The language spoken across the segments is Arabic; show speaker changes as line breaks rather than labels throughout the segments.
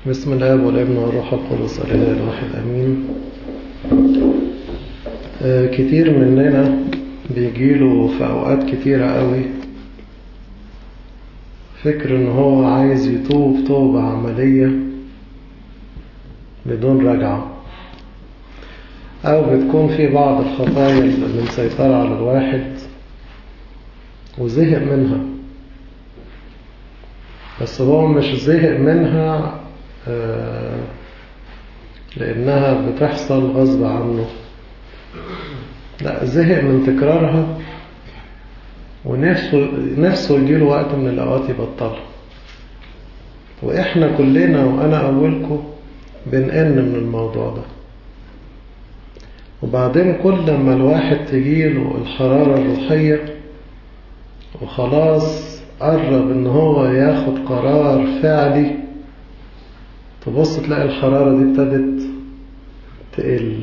بسم الله والابن والروح القدس الاله الواحد امين. كتير مننا بيجيله في اوقات كتيرة قوي فكر ان هو عايز يتوب توبة عملية بدون رجعة، او بتكون في بعض الخطايا اللي مسيطرة على الواحد وزهق منها، بس هو مش زهق منها لأنها بتحصل غصب عنه، لا، زهق من تكرارها ونفسه يجيله وقت من الأوقات يبطلها. وإحنا كلنا وأنا أولكم بنقن من الموضوع ده. وبعدين كل ما الواحد تجيله الحرارة الروحية وخلاص قرب إن هو ياخد قرار فعلي، تبص تلاقي الحرارة دي ابتدت تقل.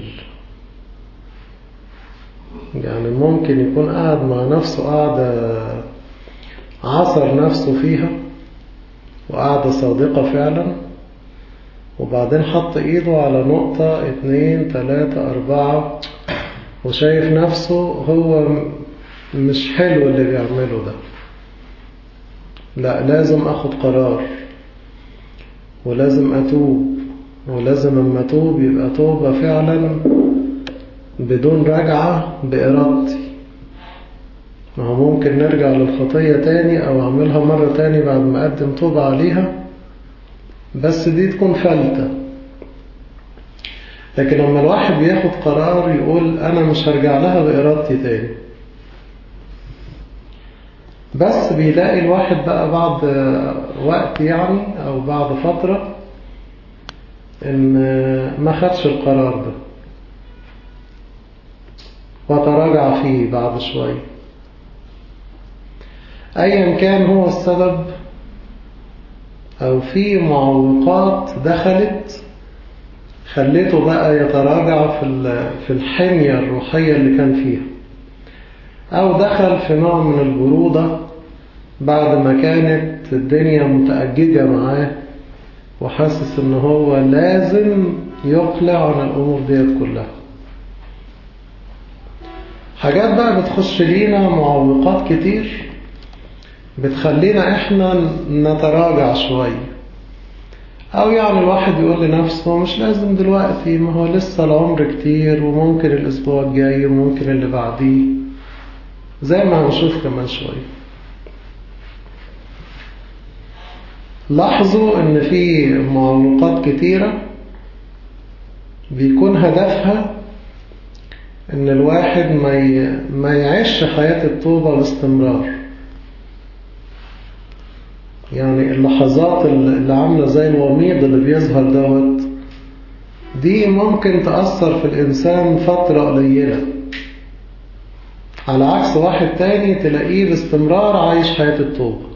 يعني ممكن يكون قاعد مع نفسه قاعدة عصر نفسه فيها وقاعدة صادقة فعلا، وبعدين حط ايده على نقطة 2 3 4 وشايف نفسه هو مش حلو اللي بيعمله ده، لا، لازم اخد قرار ولازم أتوب، ولازم أما أتوب يبقى توبة فعلا بدون رجعة بإرادتي. ما هو ممكن نرجع للخطية تاني أو أعملها مرة تاني بعد ما أقدم توبة عليها، بس دي تكون فلتة. لكن لما الواحد بياخد قرار يقول أنا مش هرجع لها بإرادتي تاني، بس بيلاقي الواحد بقى بعد وقت يعني أو بعد فترة إن ما خدش القرار ده وتراجع فيه بعد شوية. أيا كان هو السبب، أو في معوقات دخلت خليته بقى يتراجع في الحمية الروحية اللي كان فيها، أو دخل في نوع من البرودة بعد ما كانت الدنيا متأججة معاه وحاسس إن هو لازم يقلع عن الأمور ديت كلها. حاجات بقى بتخش لينا، معوقات كتير بتخلينا إحنا نتراجع شوية، أو يعني الواحد يقول لنفسه مش لازم دلوقتي، ما هو لسه العمر كتير وممكن الأسبوع الجاي وممكن اللي بعديه، زي ما هنشوف كمان شوية. لاحظوا ان في معوقات كتيرة بيكون هدفها ان الواحد ما يعيش حياة التوبة باستمرار. يعني اللحظات اللي عاملة زي الوميض اللي بيظهر دوت، دي ممكن تأثر في الإنسان فترة قليلة، على عكس واحد تاني تلاقيه باستمرار عايش حياة التوبة.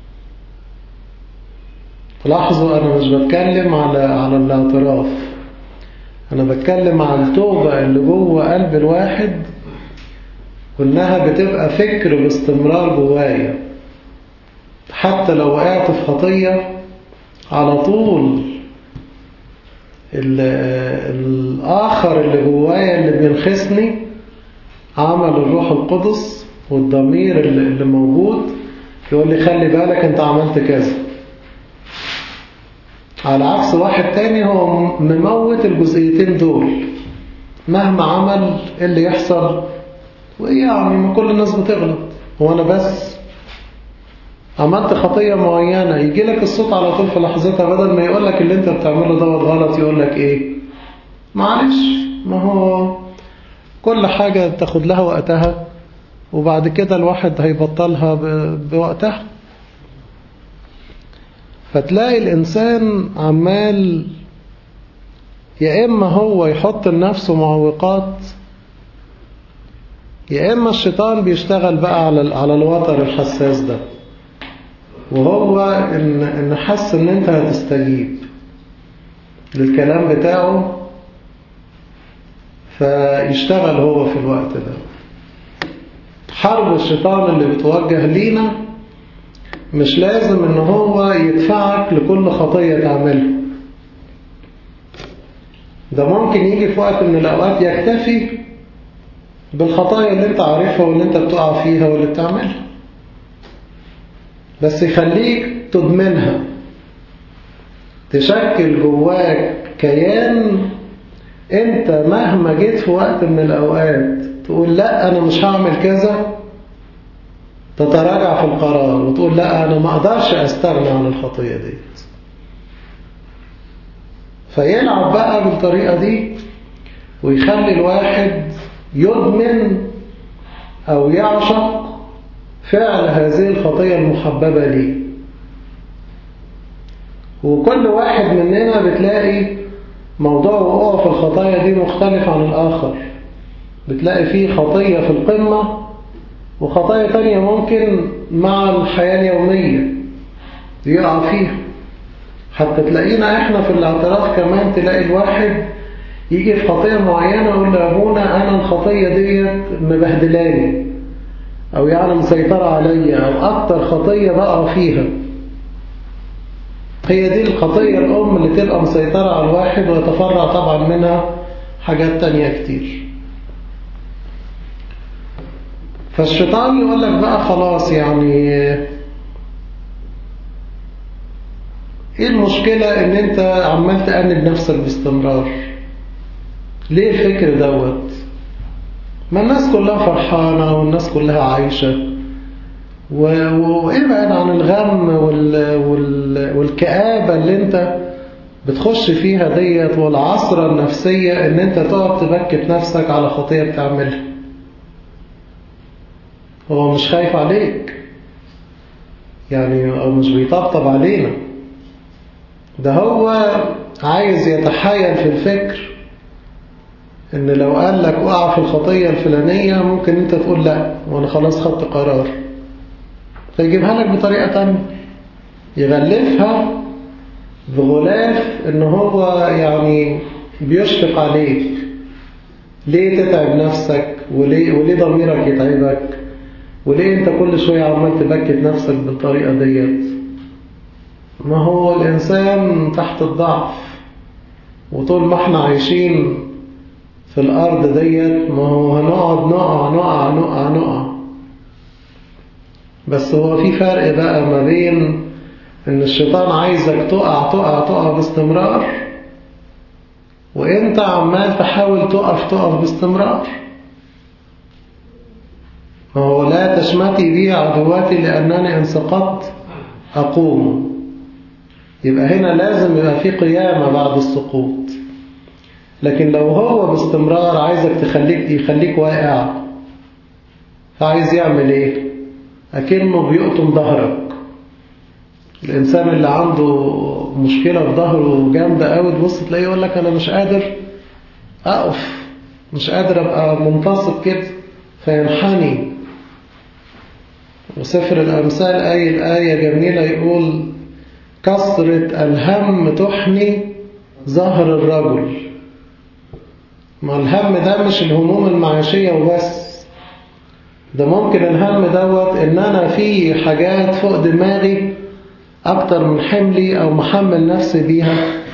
لاحظوا أنا مش بتكلم على الاعتراف، أنا بتكلم عن التوبة اللي جوه قلب الواحد، وإنها بتبقى فكر باستمرار جوايا. حتى لو وقعت في خطية على طول الآخر اللي جوايا اللي بينخسني عمل الروح القدس والضمير اللي موجود يقول لي خلي بالك انت عملت كذا، على عكس واحد تاني هو مموت الجزئيتين دول، مهما عمل اللي يحصل. وإيه يعني، ما كل الناس بتغلط، هو أنا بس عملت خطية معينة يجي لك الصوت على طول في لحظتها، بدل ما يقول لك اللي انت بتعمله دوت غلط يقول لك ايه، معلش، ما هو كل حاجة تاخد لها وقتها وبعد كده الواحد هيبطلها بوقتها. فتلاقي الإنسان عمال يا إما هو يحط لنفسه معوقات، يا إما الشيطان بيشتغل بقى على الوتر الحساس ده، وهو إن حس إن أنت هتستجيب للكلام بتاعه فيشتغل هو في الوقت ده. حرب الشيطان اللي بتوجه لينا مش لازم إن هو يدفعك لكل خطية تعملها، ده ممكن يجي في وقت من الأوقات يكتفي بالخطايا اللي انت عارفها واللي انت بتقع فيها واللي بتعملها، بس يخليك تدمنها، تشكل جواك كيان انت مهما جيت في وقت من الأوقات تقول لا أنا مش هعمل كذا، تتراجع في القرار وتقول لا أنا ما أقدرش أستغنى عن الخطية دي. فيلعب بقى بالطريقة دي ويخلي الواحد يدمن أو يعشق فعل هذه الخطية المحببة ليه. وكل واحد مننا بتلاقي موضوع وقوعه في الخطايا دي مختلف عن الآخر. بتلاقي فيه خطية في القمة وخطايا تانية ممكن مع الحياة اليومية يقع فيها. حتى تلاقينا احنا في الاعتراف كمان تلاقي الواحد يجي في خطية معينة يقول له أبونا أنا الخطية ديت مبهدلاني أو يعني مسيطرة عليا أو أكتر خطية بقع فيها. هي دي الخطية الأم اللي تبقى مسيطرة على الواحد ويتفرع طبعا منها حاجات تانية كتير. فالشيطان يقول لك بقى خلاص يعني ايه المشكلة ان انت عمال تأنب نفسك باستمرار؟ ليه الفكر دوت؟ ما الناس كلها فرحانة والناس كلها عايشة، وابعد عن الغم والكآبة اللي انت بتخش فيها ديت والعصرة النفسية ان انت تقعد تبكت نفسك على خطية بتعملها. هو مش خايف عليك يعني، او مش بيطبطب علينا، ده هو عايز يتحايل في الفكر ان لو قال لك وقع في الخطية الفلانية ممكن انت تقول لا وانا خلاص خدت قرار، فيجيبها لك بطريقة تانية، يغلفها بغلاف ان هو يعني بيشفق عليك. ليه تتعب نفسك وليه ضميرك يتعبك وليه انت كل شوية عمال تبكت نفسك بالطريقة ديت؟ ما هو الإنسان تحت الضعف، وطول ما احنا عايشين في الأرض ديت ما هو هنقعد نقع. بس هو في فرق بقى ما بين ان الشيطان عايزك تقع باستمرار، وانت عمال تحاول تقف باستمرار. هو لا تشمتي بي عدواتي لأنني إن سقطت أقوم. يبقى هنا لازم يبقى في قيامة بعد السقوط. لكن لو هو باستمرار عايزك يخليك واقع، فعايز يعمل ايه؟ أكنه بيقطم ظهرك. الإنسان اللي عنده مشكلة في ظهره جامدة قوي تبص تلاقيه يقول لك أنا مش قادر أقف، مش قادر أبقى منتصب كده، فينحني. وسفر الأمثال آية جميلة يقول كثرة الهم تحني ظهر الرجل. ما الهم ده مش الهموم المعيشية وبس، ده ممكن الهم دوت ان انا في حاجات فوق دماغي اكتر من حملي او محمل نفسي بيها.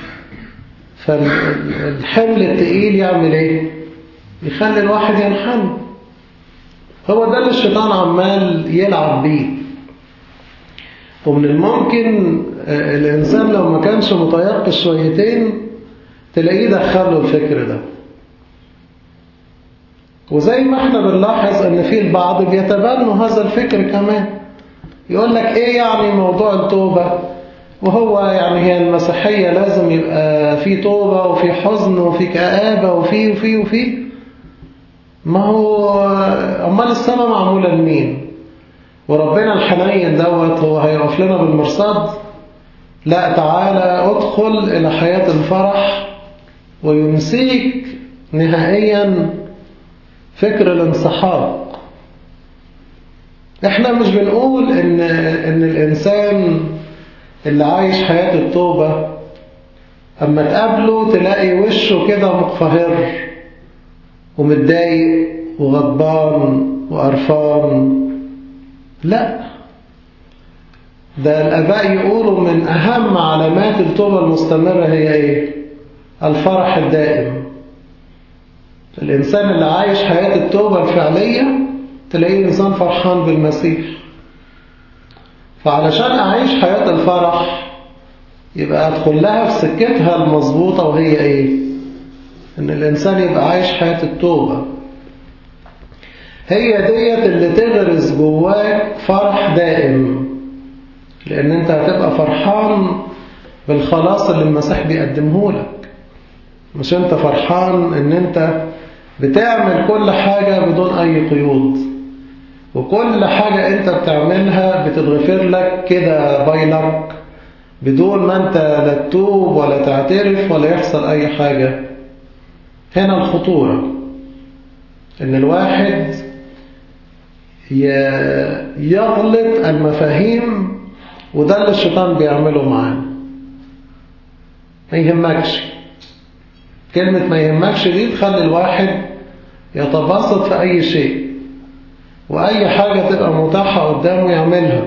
فالحمل التقيل يعمل ايه؟ يخلي الواحد ينحني. هو ده اللي الشيطان عمال يلعب بيه. ومن الممكن الإنسان لو ما كانش متيقظ شويتين تلاقيه دخله الفكر ده. وزي ما احنا بنلاحظ ان في البعض بيتبنوا هذا الفكر كمان، يقول لك ايه يعني موضوع التوبة، وهو يعني هي المسيحية لازم يبقى في توبة وفي حزن وفي كآبة وفي ما هو أمال السماء معمولة لمين؟ وربنا الحنين دوت هو هيقف لنا بالمرصاد؟ لا، تعالى ادخل إلى حياة الفرح وينسيك نهائيا فكر الانسحاق. احنا مش بنقول ان الإنسان اللي عايش حياة التوبة أما تقابله تلاقي وشه كده مقفهر ومتضايق وغضبان وقرفان. لا، ده الآباء يقولوا من أهم علامات التوبة المستمرة هي إيه؟ الفرح الدائم. الإنسان اللي عايش حياة التوبة الفعلية تلاقيه إنسان فرحان بالمسيح. فعلشان أعيش حياة الفرح يبقى أدخل لها في سكتها المظبوطة، وهي إيه؟ إن الإنسان يبقى عايش حياة التوبة. هي ديت اللي تغرس جواك فرح دائم، لأن أنت هتبقى فرحان بالخلاص اللي المسيح بيقدمه لك. مش أنت فرحان إن أنت بتعمل كل حاجة بدون أي قيود، وكل حاجة أنت بتعملها بتتغفر لك كده بايلك بدون ما أنت لا تتوب ولا تعترف ولا يحصل أي حاجة. هنا الخطورة، إن الواحد يغلط المفاهيم، وده اللي الشيطان بيعمله معانا. ما يهمكش، كلمة ما يهمكش دي تخلي الواحد يتبسط في أي شيء، وأي حاجة تبقى متاحة قدامه يعملها.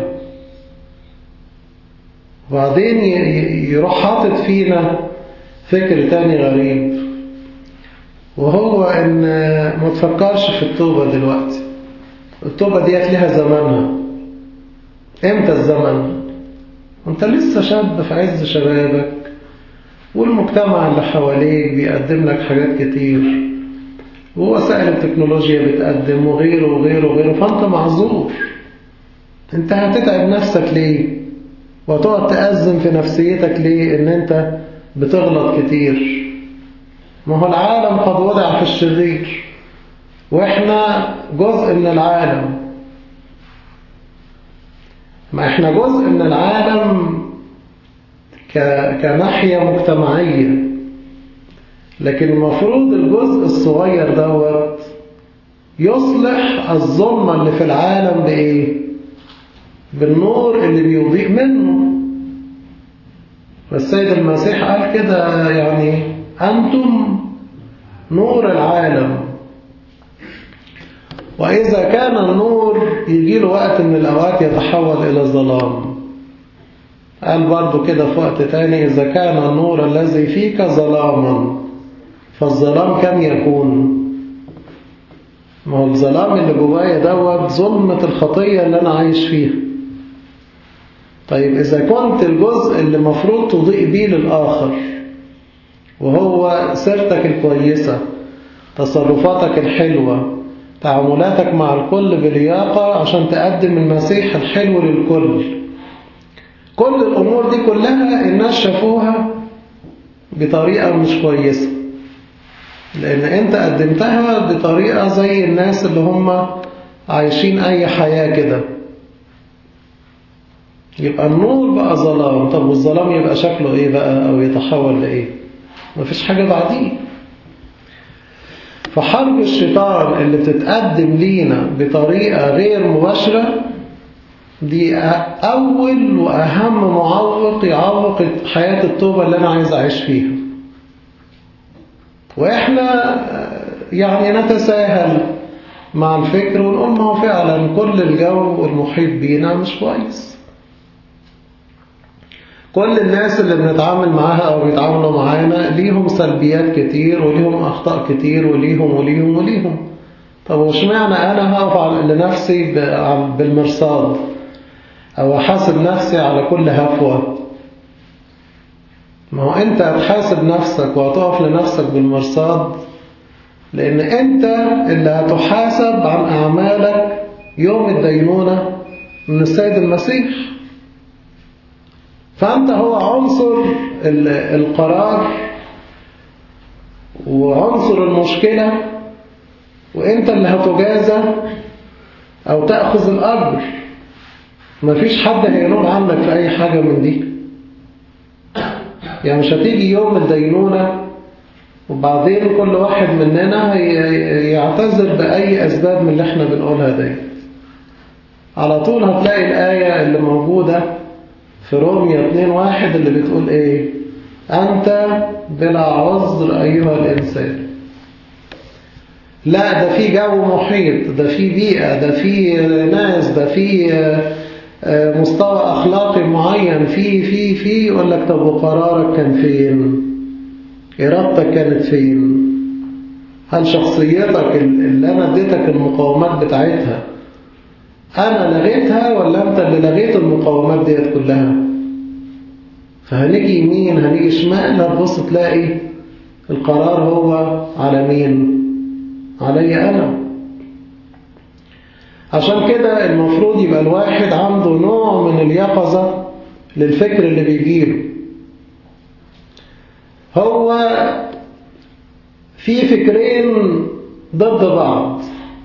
وبعدين يروح حاطط فينا فكر تاني غريب، وهو إن ما تفكرش في التوبة دلوقتي. التوبة ديت لها زمانها. إمتى الزمن؟ وانت لسه شاب في عز شبابك، والمجتمع اللي حواليك بيقدم لك حاجات كتير، ووسائل التكنولوجيا بتقدم وغيره وغيره وغيره، فانت معذور. انت هتتعب نفسك ليه؟ وتقعد تأزم في نفسيتك ليه ان انت بتغلط كتير؟ ما هو العالم قد وضع في الشرير، واحنا جزء من العالم. ما احنا جزء من العالم كناحية مجتمعية، لكن المفروض الجزء الصغير دوت يصلح الظلمة اللي في العالم بإيه؟ بالنور اللي بيضيء منه. والسيد المسيح قال كده، يعني أنتم نور العالم. وإذا كان النور يجي له وقت من الأوقات يتحول إلى ظلام. قال برضو كده في وقت تاني، إذا كان النور الذي فيك ظلاما فالظلام كم يكون؟ ما هو الظلام اللي جوايا دوت ظلمة الخطية اللي أنا عايش فيها. طيب إذا كنت الجزء اللي مفروض تضيء بيه للآخر، وهو سيرتك الكويسة، تصرفاتك الحلوة، تعاملاتك مع الكل بلياقة عشان تقدم المسيح الحلو للكل، كل الأمور دي كلها الناس شافوها بطريقة مش كويسة، لأن أنت قدمتها بطريقة زي الناس اللي هم عايشين أي حياة كده. يبقى النور بقى ظلام. طب والظلام يبقى شكله إيه بقى، أو يتحول لإيه؟ مفيش حاجة بعديه. فحرب الشيطان اللي بتتقدم لينا بطريقة غير مباشرة دي أول وأهم معوق يعوق حياة التوبة اللي أنا عايز أعيش فيها. وإحنا يعني نتساهل مع الفكر ونقول ما هو فعلا كل الجو المحيط بينا مش كويس. كل الناس اللي بنتعامل معاها أو بيتعاملوا معانا ليهم سلبيات كتير وليهم أخطاء كتير وليهم. طب وش معنى أنا هقف لنفسي بالمرصاد أو أحاسب نفسي على كل هفوة؟ ما هو أنت هتحاسب نفسك وهتقف لنفسك بالمرصاد، لأن أنت اللي هتحاسب عن أعمالك يوم الدينونة من السيد المسيح. فأنت هو عنصر القرار وعنصر المشكلة، وأنت اللي هتجازى أو تأخذ الأجر. مفيش حد هينوب عنك في أي حاجة من دي. يعني مش هتيجي يوم الدينونة وبعدين كل واحد مننا يعتذر بأي أسباب من اللي احنا بنقولها دي. على طول هتلاقي الآية اللي موجودة في رومية 2:1 اللي بتقول إيه؟ أنت بلا عذر أيها الإنسان. لا، ده في جو محيط، ده في بيئة، ده في ناس، ده في مستوى أخلاقي معين، في يقول لك طب وقرارك كان فين؟ إرادتك كانت فين؟ هل شخصيتك اللي أنا اديتك المقاومات بتاعتها أنا لغيتها ولا أنت اللي لغيت المقاومات ديت كلها؟ فهنيجي يمين هنيجي شمال هتبص تلاقي القرار هو على مين؟ علي أنا. عشان كده المفروض يبقى الواحد عنده نوع من اليقظة للفكر اللي بيجيله. هو في فكرين ضد بعض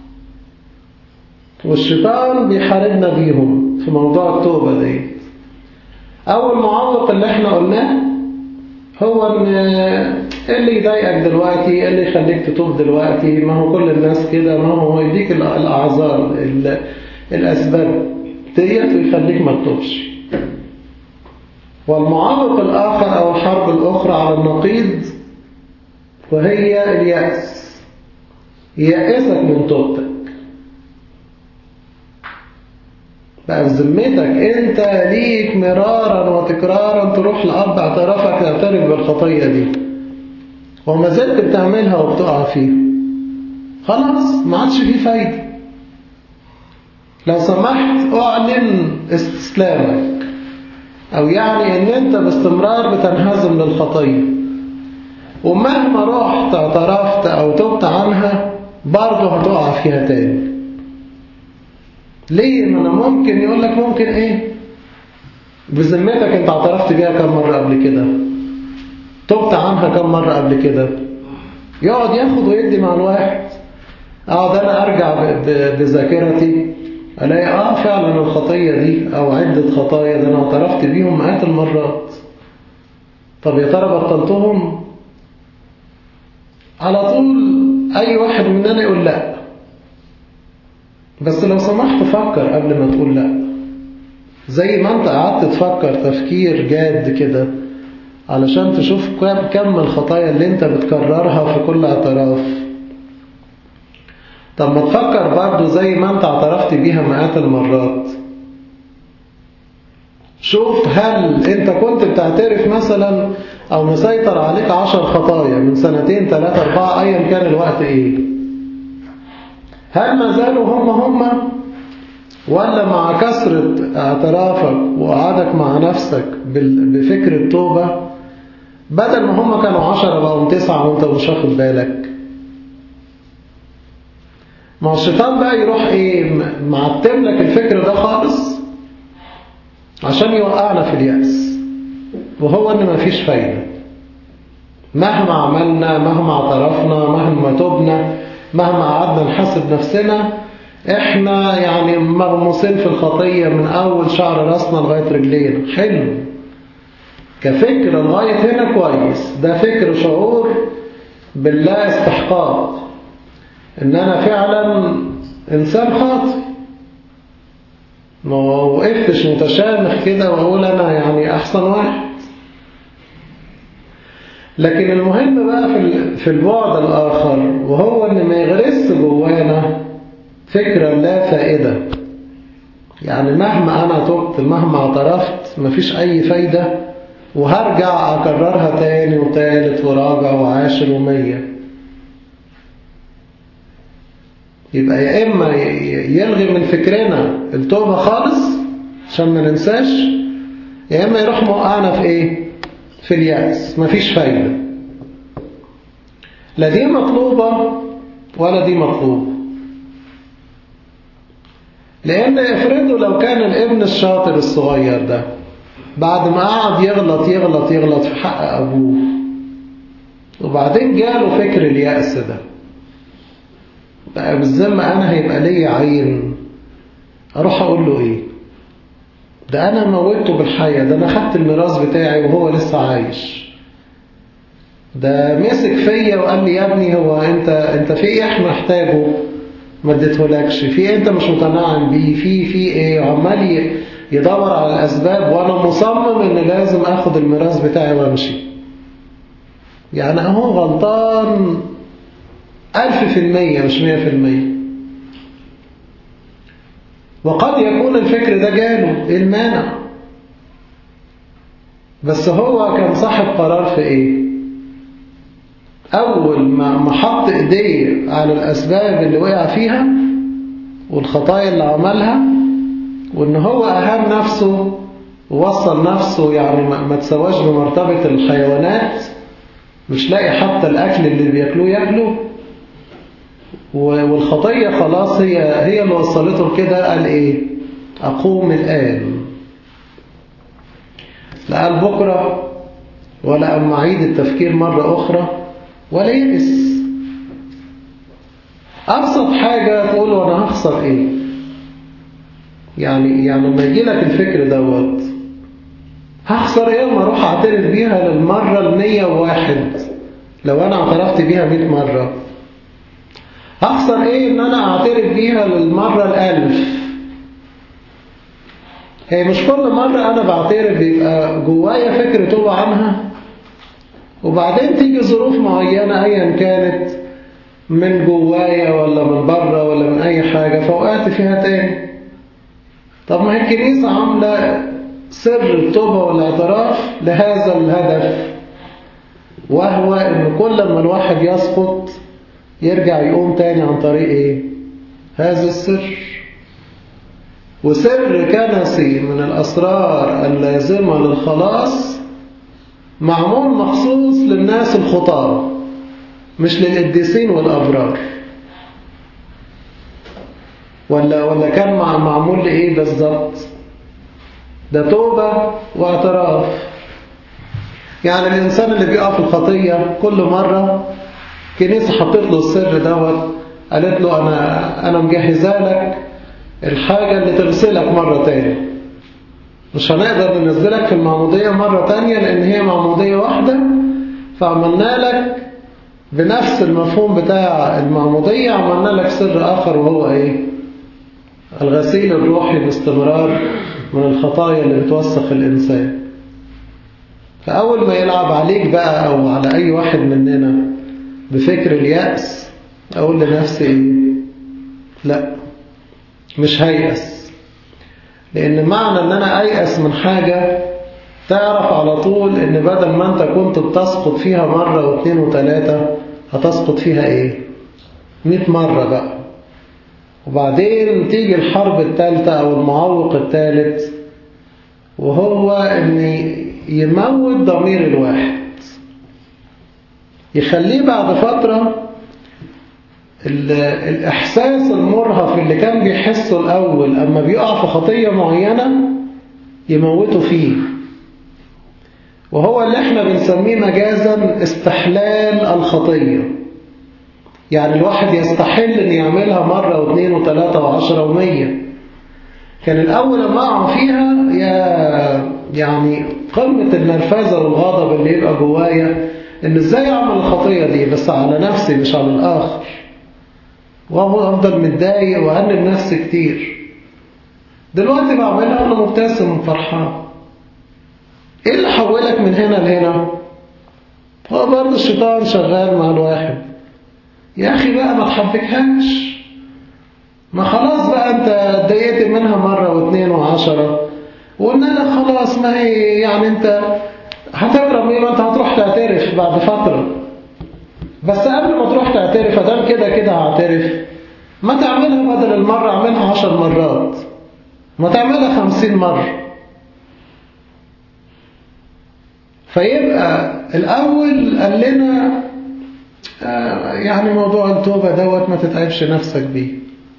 والشيطان بيحاربنا بيهم في موضوع التوبة دي. أول معوق اللي احنا قلناه هو ان اللي يضايقك دلوقتي اللي يخليك تتوب دلوقتي، ما هو كل الناس كده، ما هو يديك الأعذار الأسباب ديت ويخليك ما تتوبش. والمعوق الآخر أو الحرب الأخرى على النقيض وهي اليأس، يأسك من توبتك. بقى في ذمتك انت ليك مرارا وتكرارا تروح لأب اعترافك تعترف بالخطية دي وما زلت بتعملها وبتقع فيها، خلاص ما عادش فيه فايدة. لو سمحت اعلن استسلامك، او يعني ان انت باستمرار بتنهزم للخطية، ومهما رحت اعترفت او تبت عنها برضه هتقع فيها تاني. ليه؟ ما انا ممكن يقول لك ممكن ايه؟ بذمتك انت اعترفت بيها كم مرة قبل كده؟ تبت عنها كم مرة قبل كده؟ يقعد ياخد ويدي مع الواحد. اقعد انا ارجع بذاكرتي الاقي فعلا الخطية دي او عدة خطايا ده انا اعترفت بيهم مئات المرات. طب يا ترى بطلتهم؟ على طول اي واحد مننا يقول لا. بس لو سمحت فكر قبل ما تقول لا، زي ما انت قعدت تفكر تفكير جاد كده علشان تشوف كم الخطايا اللي انت بتكررها في كل اعتراف. طب ما تفكر برضو زي ما انت اعترفت بيها مئات المرات، شوف هل انت كنت بتعترف مثلا او مسيطر عليك 10 خطايا من 2 3 4 ايا كان الوقت ايه، هل ما زالوا هم ولا مع كثرة اعترافك وقعدك مع نفسك بفكر التوبة بدل ما هم كانوا 10 بقوا 9 وانت مش واخد بالك؟ ما الشيطان بقى يروح ايه معتم لك الفكر ده خالص عشان يوقعنا في اليأس، وهو ان مفيش فايدة مهما عملنا مهما اعترفنا مهما تبنا مهما قعدنا نحاسب نفسنا. احنا يعني مغموسين في الخطية من اول شعر راسنا لغاية رجلينا. حلو كفكر لغاية هنا كويس، ده فكر شعور باللا استحقاق ان انا فعلا انسان خاطئ، ما وقفتش متشامخ كده واقول انا يعني احسن واحد. لكن المهم بقى في البعد الاخر وهو ان ما يغرس جوانا فكرة لا فائدة، يعني مهما انا تبت مهما اعترفت مفيش اي فايدة وهرجع اكررها تاني وتالت ورابع وعاشر ومية. يبقى يا إما يلغي من فكرنا التوبة خالص عشان ما ننساش، يا إما يروح موقعنا في إيه؟ في اليأس، مفيش فايدة. لا دي مطلوبة ولا دي مطلوبة. لأن افرضوا لو كان الابن الشاطر الصغير ده بعد ما قعد يغلط في حق أبوه وبعدين جاله فكر اليأس ده، بقى بالذمة أنا هيبقى لي عين أروح أقول له إيه؟ ده أنا موتته بالحياة، ده أنا خدت الميراث بتاعي وهو لسه عايش، ده مسك فيا وقال لي يا ابني هو أنت في إيه إحنا محتاجه ما اديتهولكش، في إيه أنت مش متنعم بيه، في إيه، وعمال يدور على الأسباب وأنا مصمم إن لازم أخد الميراث بتاعي وأمشي. يعني أهو غلطان 1000% مش 100%. وقد يكون الفكر ده جاله، إيه المانع؟ بس هو كان صاحب قرار في إيه؟ أول ما حط إيديه على الأسباب اللي وقع فيها والخطايا اللي عملها، وإن هو أهان نفسه ووصل نفسه يعني ما تسواش بمرتبة الحيوانات، مش لاقي حتى الأكل اللي بياكلوه ياكله، والخطية خلاص هي اللي وصلته لكده. قال إيه؟ أقوم الآن، لا قال بكرة ولا أما أعيد التفكير مرة أخرى ولا يئس. أبسط حاجة تقول وأنا هخسر إيه؟ يعني لما يجي لك الفكر دوت، هخسر إيه ما أروح أعترف بيها للمرة 101 لو أنا اعترفت بيها 100 مرة؟ هخسر إيه إن أنا أعترف بيها للمرة 1000؟ هي مش كل مرة أنا بعترف بيبقى جوايا فكر توبة عنها، وبعدين تيجي ظروف معينة أيا كانت من جوايا ولا من بره ولا من أي حاجة فوقعت فيها تاني. طب ما هي الكنيسة عاملة سر التوبة والاعتراف لهذا الهدف، وهو إن كل ما الواحد يسقط يرجع يقوم تاني عن طريق إيه؟ هذا السر. وسر كنسي من الأسرار اللازمة للخلاص معمول مخصوص للناس الخطاة، مش للقديسين والأبرار. ولا كان معمول لإيه بالظبط؟ ده توبة واعتراف. يعني الإنسان اللي بيقع في الخطية كل مرة كنيسة حطت له السر دوت، قالت له أنا مجهزة لك الحاجة اللي تغسلك مرة تاني. مش هنقدر ننزلك في المعمودية مرة تانية لأن هي معمودية واحدة، فعملنا لك بنفس المفهوم بتاع المعمودية عملنا لك سر آخر، وهو إيه؟ الغسيل الروحي باستمرار من الخطايا اللي بتوسخ الإنسان. فأول ما يلعب عليك بقى أو على أي واحد مننا بفكر اليأس، أقول لنفسي إيه؟ لا، مش هيأس. لأن معنى أن أنا أيأس من حاجة، تعرف على طول أن بدل ما أنت كنت بتسقط فيها مرة واثنين وثلاثة، هتسقط فيها إيه؟ 100 مرة بقى. وبعدين تيجي الحرب الثالثة أو المعوق الثالث، وهو أن يموت ضمير الواحد، يخليه بعد فترة الإحساس المرهف اللي كان بيحسه الأول أما بيقع في خطية معينة يموته فيه، وهو اللي احنا بنسميه مجازا استحلال الخطية. يعني الواحد يستحل أن يعملها مرة واثنين وثلاثة وعشرة ومية. كان الأول لما أقع فيها يعني قمة النرفزة والغضب اللي يبقى جوايا إن إزاي أعمل الخطية دي بس على نفسي مش على الآخر، وأفضل متضايق وأنب نفسي كتير. دلوقتي بعملها وأنا مبتسم وفرحان. إيه اللي حولك من هنا لهنا؟ هو برضه الشيطان شغال مع الواحد. يا أخي بقى ما تحبكهاش، ما خلاص بقى أنت اتضايقت منها مرة واثنين وعشرة، وقلنا لك خلاص ما هي يعني أنت هتكرم إيه؟ ما أنت هتروح تعترف بعد فترة. بس قبل ما تروح تعترف أدام كده هعترف، ما تعملها بدل المرة اعملها 10 مرات، ما تعملها 50 مرة. فيبقى الأول قال لنا يعني موضوع التوبة دوت ما تتعبش نفسك بيه،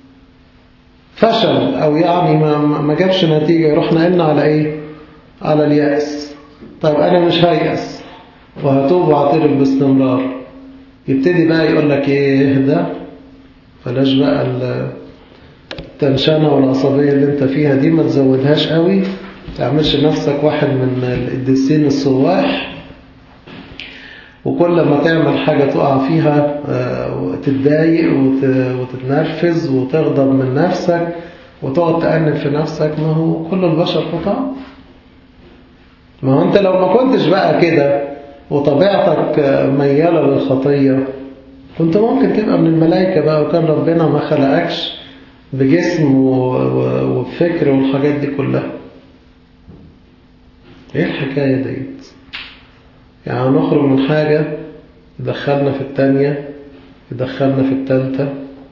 فشل أو يعني ما جابش نتيجة، يروح نقلنا على إيه؟ على اليأس. طيب أنا مش هيأس وهتوب واعترف باستمرار. يبتدي بقى يقول لك إيه ده؟ بلاش بقى التنشنة والعصبية اللي انت فيها دي، ما تزودهاش قوي، تعملش نفسك واحد من القديسين الصواح، وكل ما تعمل حاجة تقع فيها تتضايق وتتنرفز وتغضب من نفسك وتقعد تأنب في نفسك. ما هو كل البشر خطاء. ما هو انت لو ما كنتش بقى كده وطبيعتك ميالة للخطية، كنت ممكن تبقى من الملائكة بقى، وكان ربنا ما خلقكش بجسم وبفكر والحاجات دي كلها. ايه الحكاية ديت؟ يعني نخرج من حاجة يدخلنا في التانية، يدخلنا في التالتة،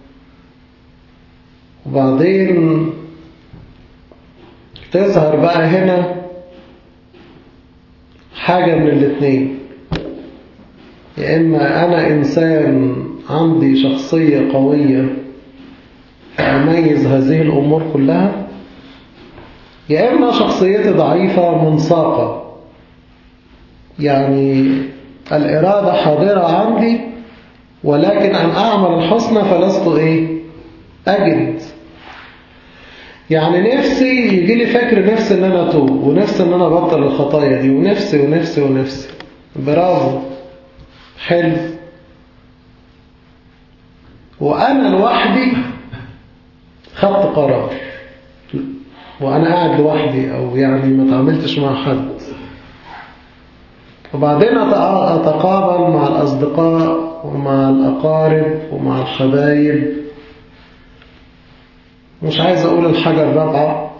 وبعدين تظهر بقى هنا حاجة من الاتنين. يا إما أنا إنسان عندي شخصية قوية فأميز هذه الأمور كلها، يا إما شخصيتي ضعيفة منساقة، يعني الإرادة حاضرة عندي ولكن أن أعمل الحسنى فلست أجد. يعني نفسي يجي لي فكر، نفسي ان انا اتوب، ونفسي ان انا ابطل الخطايا دي، ونفسي ونفسي ونفسي. برافو، حلو. وانا لوحدي خدت قرار، وانا قاعد لوحدي، او يعني ما تعاملتش مع حد، وبعدين اتقابل مع الاصدقاء ومع الاقارب ومع الحبايب، مش عايز أقول الحاجة الرابعة،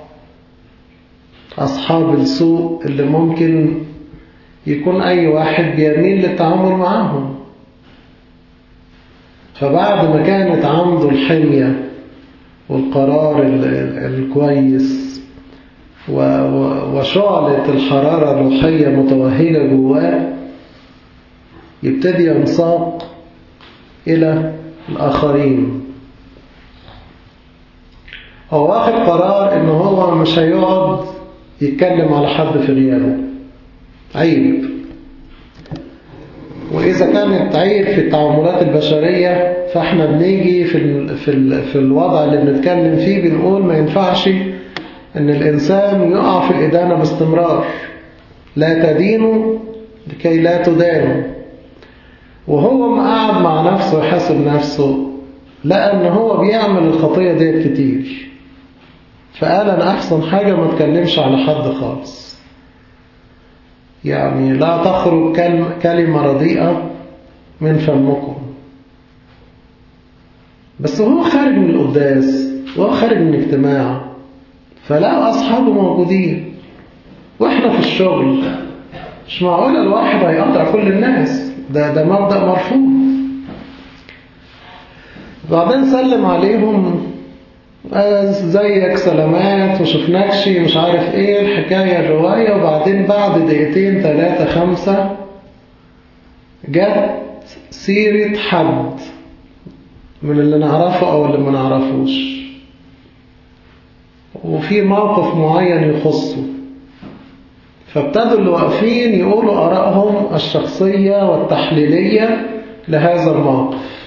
أصحاب السوء اللي ممكن يكون أي واحد بيميل للتعامل معهم. فبعد ما كانت عنده الحمية والقرار الكويس وشعلة الحرارة الروحية متوهجة جواه، يبتدي ينساق إلى الآخرين. هو واخد قرار إنه هو مش هيقعد يتكلم على حد في غيابه، عيب. وإذا كانت عيب في التعاملات البشرية، فإحنا بنيجي في الوضع اللي بنتكلم فيه بنقول ما ينفعش إن الإنسان يقع في الإدانة باستمرار. لا تدينوا لكي لا تدانوا. وهو ما قاعد مع نفسه ويحاسب نفسه، لقى إن هو بيعمل الخطية دي كتير، فقال أنا أحسن حاجة ما اتكلمش على حد خالص. يعني لا تخرج كلمة رديئة من فمكم. بس هو خارج من القداس وهو خارج من اجتماع، فلقوا أصحابه موجودين، وإحنا في الشغل مش معقول الواحد هيقطع كل الناس، ده مبدأ مرفوض. بعدين سلم عليهم، زيك سلامات وشفناكش مش عارف ايه الحكاية الرواية. وبعدين بعد دقيقتين 3 5 جت سيرة حد من اللي نعرفه او اللي ما نعرفوش، وفي موقف معين يخصه، فابتدوا اللي واقفين يقولوا آرائهم الشخصية والتحليلية لهذا الموقف.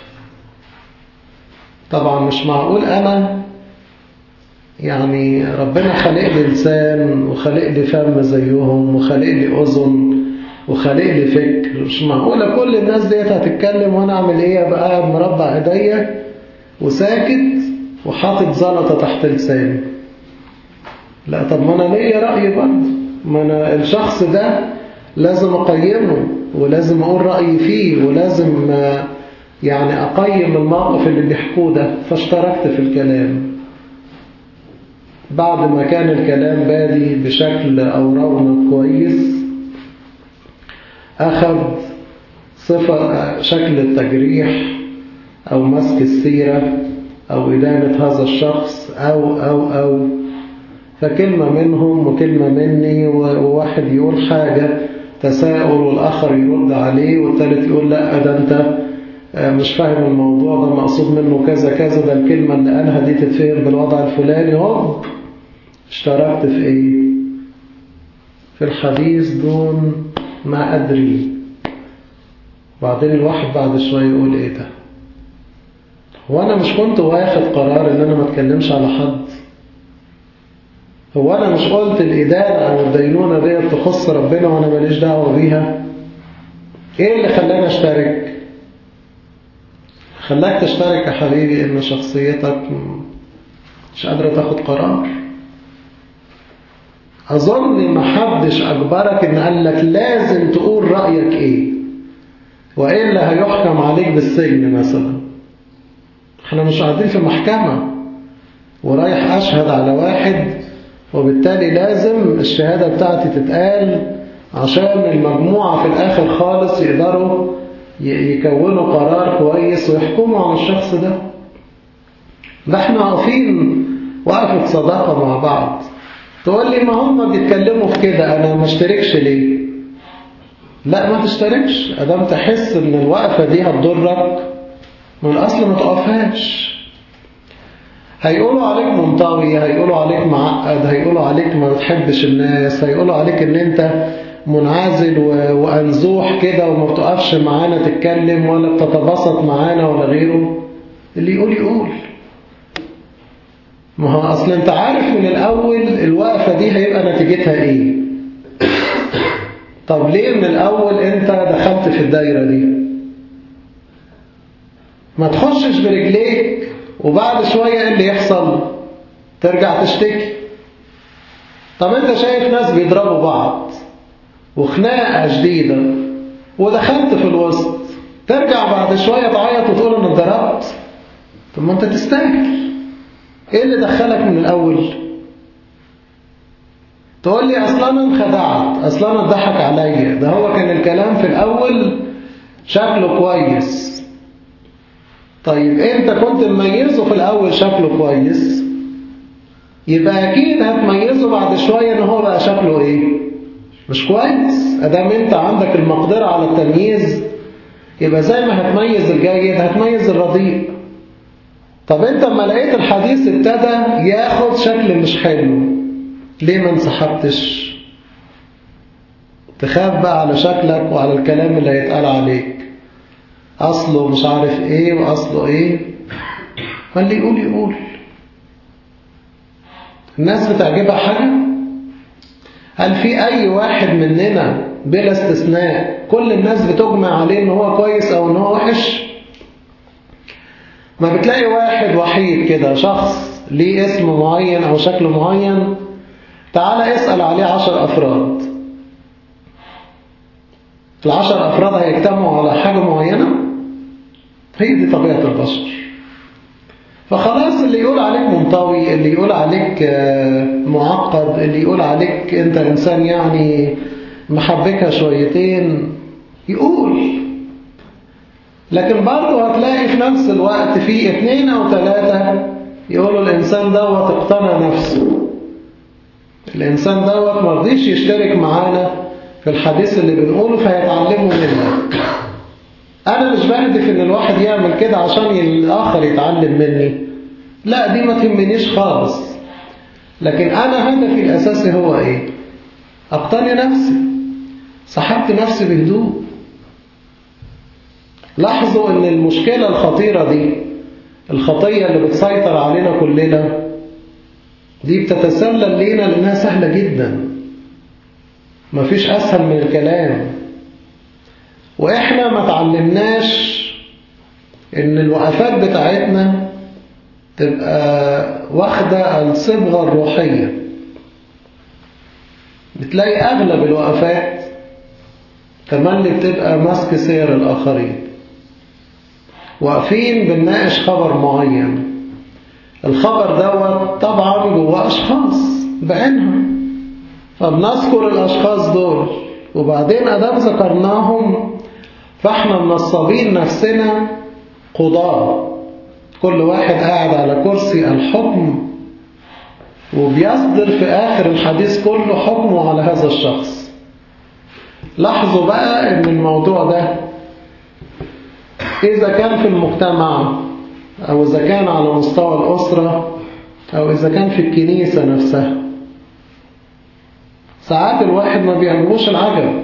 طبعا مش معقول أنا يعني ربنا خلق لي لسان وخلق لي فم زيهم وخلق لي أذن وخلق لي فكر، مش معقولة كل الناس ديت هتتكلم وأنا أعمل إيه؟ أبقى قاعد مربع إيديا وساكت وحاطط زلطة تحت لساني. لا، طب ما أنا ليا رأي برضه، ما أنا الشخص ده لازم أقيمه ولازم أقول رأيي فيه ولازم يعني أقيم الموقف اللي بيحكوه ده. فاشتركت في الكلام بعد ما كان الكلام بادي بشكل أو رونق كويس، أخذ صفة شكل التجريح أو مسك السيرة أو إدانة هذا الشخص أو فكلمة منهم وكلمة مني، وواحد يقول حاجة تساؤل والآخر يرد عليه والثالث يقول لا ده أنت مش فاهم الموضوع ده مقصود منه كذا كذا، ده الكلمة اللي قالها دي تتفهم بالوضع الفلاني. هوب اشتركت في ايه؟ في الحديث دون ما أدري. وبعدين الواحد بعد شوية يقول ايه ده؟ هو أنا مش كنت واخد قرار ان أنا ما اتكلمش على حد؟ هو أنا مش قلت الإدانة أو الدينونة دي تخص ربنا وأنا ماليش دعوة بيها؟ ايه اللي خلاني اشترك؟ خلاك تشترك يا حبيبي ان شخصيتك مش قادرة تاخد قرار. أظن ما حدش أجبرك إن قال لك لازم تقول رأيك إيه، وإلا هيحكم عليك بالسجن مثلا. احنا مش قاعدين في محكمة ورايح أشهد على واحد، وبالتالي لازم الشهادة بتاعتي تتقال عشان المجموعة في الآخر خالص يقدروا يكونوا قرار كويس ويحكموا على الشخص ده. ده احنا واقفين وقفة صداقة مع بعض. تقول لي ما هم بيتكلموا في كده أنا ما اشتركش ليه؟ لا ما تشتركش، أدام تحس إن الوقفة دي هتضرك من الأصل ما تقفهاش. هيقولوا عليك منطوي، هيقولوا عليك معقد، هيقولوا عليك ما بتحبش الناس، هيقولوا عليك إن أنت منعزل وأنزوح كده وما بتقفش معانا تتكلم ولا بتتبسط معانا ولا غيره. اللي يقول يقول. ما هو أصل أنت عارف من الأول الوقفة دي هيبقى نتيجتها إيه. طب ليه من الأول أنت دخلت في الدايرة دي؟ ما تخشش برجليك وبعد شوية إيه اللي يحصل؟ ترجع تشتكي. طب أنت شايف ناس بيضربوا بعض وخناقة شديدة ودخلت في الوسط، ترجع بعد شوية تعيط وتقول أنا اتضربت؟ طب ما أنت تستاهل. إيه اللي دخلك من الأول؟ تقول لي أصلا أنا انخدعت، أصلا أنا اتضحك عليا، ده هو كان الكلام في الأول شكله كويس. طيب أنت كنت مميزه في الأول شكله كويس، يبقى أكيد هتميزه بعد شوية إن هو بقى شكله إيه؟ مش كويس. أدام أنت عندك المقدرة على التمييز، يبقى زي ما هتميز الجيد هتميز الرديء. طب أنت لما لقيت الحديث ابتدى ياخد شكل مش حلو، ليه ما انسحبتش؟ تخاف بقى على شكلك وعلى الكلام اللي هيتقال عليك، أصله مش عارف إيه وأصله إيه. فاللي يقول يقول. الناس بتعجبها حاجة؟ هل في أي واحد مننا بلا استثناء كل الناس بتجمع عليه إن هو كويس أو إن هو وحش؟ ما بتلاقي واحد وحيد كده، شخص ليه اسم معين أو شكل معين، تعالى اسأل عليه 10 أفراد. ال10 أفراد هيجتمعوا على حاجة معينة؟ هي دي طبيعة البشر. فخلاص اللي يقول عليك منطوي، اللي يقول عليك معقد، اللي يقول عليك انت انسان يعني محبكها شويتين يقول. لكن برضه هتلاقي في نفس الوقت في 2 أو 3 يقولوا الإنسان دوت اقتنى نفسه، الإنسان دوت مرضيش يشترك معانا في الحديث اللي بنقوله فهيتعلموا منك. أنا مش بهدف إن الواحد يعمل كده عشان الآخر يتعلم مني، لا دي ما تهمنيش خالص. لكن أنا هدفي الأساسي هو إيه؟ أقتني نفسي، سحبت نفسي بهدوء. لاحظوا إن المشكلة الخطيرة دي، الخطية اللي بتسيطر علينا كلنا دي، بتتسلل لينا لأنها سهلة جدا، مفيش أسهل من الكلام. وإحنا ما تعلمناش إن الوقفات بتاعتنا تبقى واخدة الصبغة الروحية. بتلاقي أغلب الوقفات تملي بتبقى ماسك سير الآخرين، واقفين بنناقش خبر معين. الخبر دوت طبعا جوه أشخاص بعينها، فبنذكر الأشخاص دول، وبعدين أدام ذكرناهم فإحنا منصبين نفسنا قضاة، كل واحد قاعد على كرسي الحكم وبيصدر في آخر الحديث كله حكمه على هذا الشخص. لاحظوا بقى إن الموضوع ده إذا كان في المجتمع أو إذا كان على مستوى الأسرة أو إذا كان في الكنيسة نفسها، ساعات الواحد ما بيعملوش العجب.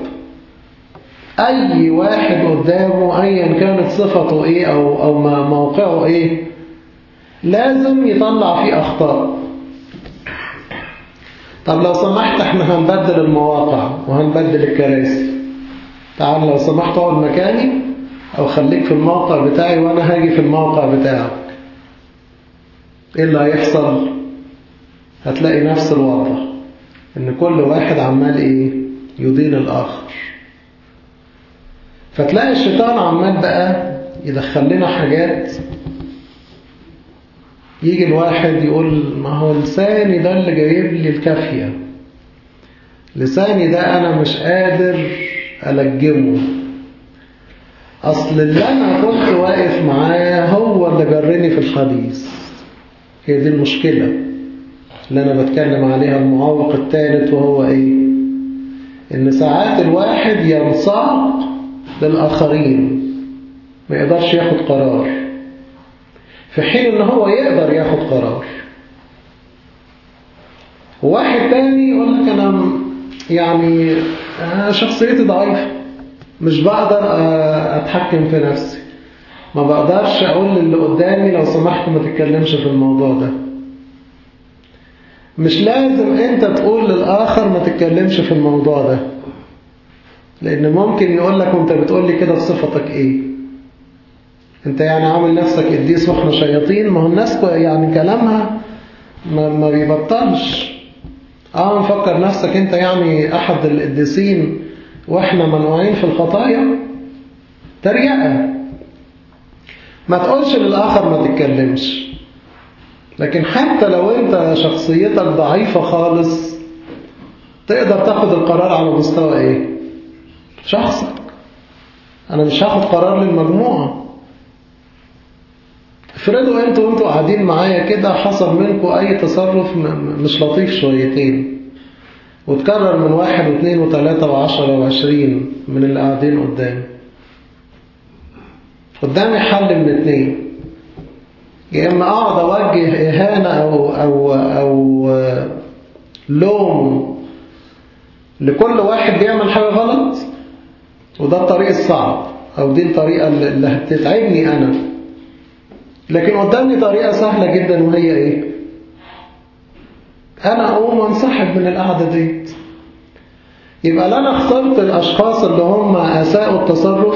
أي واحد قدامه أيا كانت صفته إيه أو موقعه إيه، لازم يطلع فيه أخطاء. طب لو سمحت احنا هنبدل المواقع وهنبدل الكراسي، تعال لو سمحت اقعد مكاني أو خليك في الموقع بتاعي وأنا هاجي في الموقع بتاعك. إيه اللي هيحصل؟ هتلاقي نفس الوضع، إن كل واحد عمال إيه؟ يدين الآخر. فتلاقي الشيطان عمال بقى يدخل لنا حاجات. يجي الواحد يقول ما هو لساني ده اللي جايب لي الكافية، لساني ده أنا مش قادر ألجمه، أصل اللي أنا كنت واقف معاه هو اللي جرني في الحديث. هي دي المشكلة اللي أنا بتكلم عليها، المعوق الثالث، وهو إيه؟ إن ساعات الواحد ينساق للآخرين، ما يقدرش ياخد قرار، في حين إن هو يقدر ياخد قرار. وواحد تاني يقول لك أنا يعني شخصيتي ضعيفة، مش بقدر أتحكم في نفسي، ما بقدرش أقول للي قدامي لو سمحت ما تتكلمش في الموضوع ده. مش لازم أنت تقول للآخر ما تتكلمش في الموضوع ده، لأن ممكن يقول لك وأنت بتقول لي كده بصفتك إيه؟ أنت يعني عامل نفسك قديس وإحنا شياطين؟ ما هو الناس يعني كلامها ما بيبطلش. مفكر نفسك أنت يعني أحد القديسين وإحنا منوعين في الخطايا؟ تريقة. ما تقولش للآخر ما تتكلمش، لكن حتى لو أنت شخصيتك ضعيفة خالص تقدر تاخد القرار على مستوى إيه؟ شخصك. أنا مش هاخد قرار للمجموعة. افرضوا أنتوا قاعدين معايا كده حصل منكم أي تصرف مش لطيف شويتين، وتكرر من 1 و2 و3 و10 و20 من اللي قاعدين قدامي حل من 2: يا إما أقعد أوجه إهانة أو لوم لكل واحد بيعمل حاجة غلط، وده الطريق الصعب، أو دي الطريقة اللي هتتعبني أنا. لكن قدامي طريقة سهلة جدا، وهي إيه؟ أنا أقوم وانسحب من القعدة دي. يبقى لا أنا خسرت الأشخاص اللي هم أساءوا التصرف،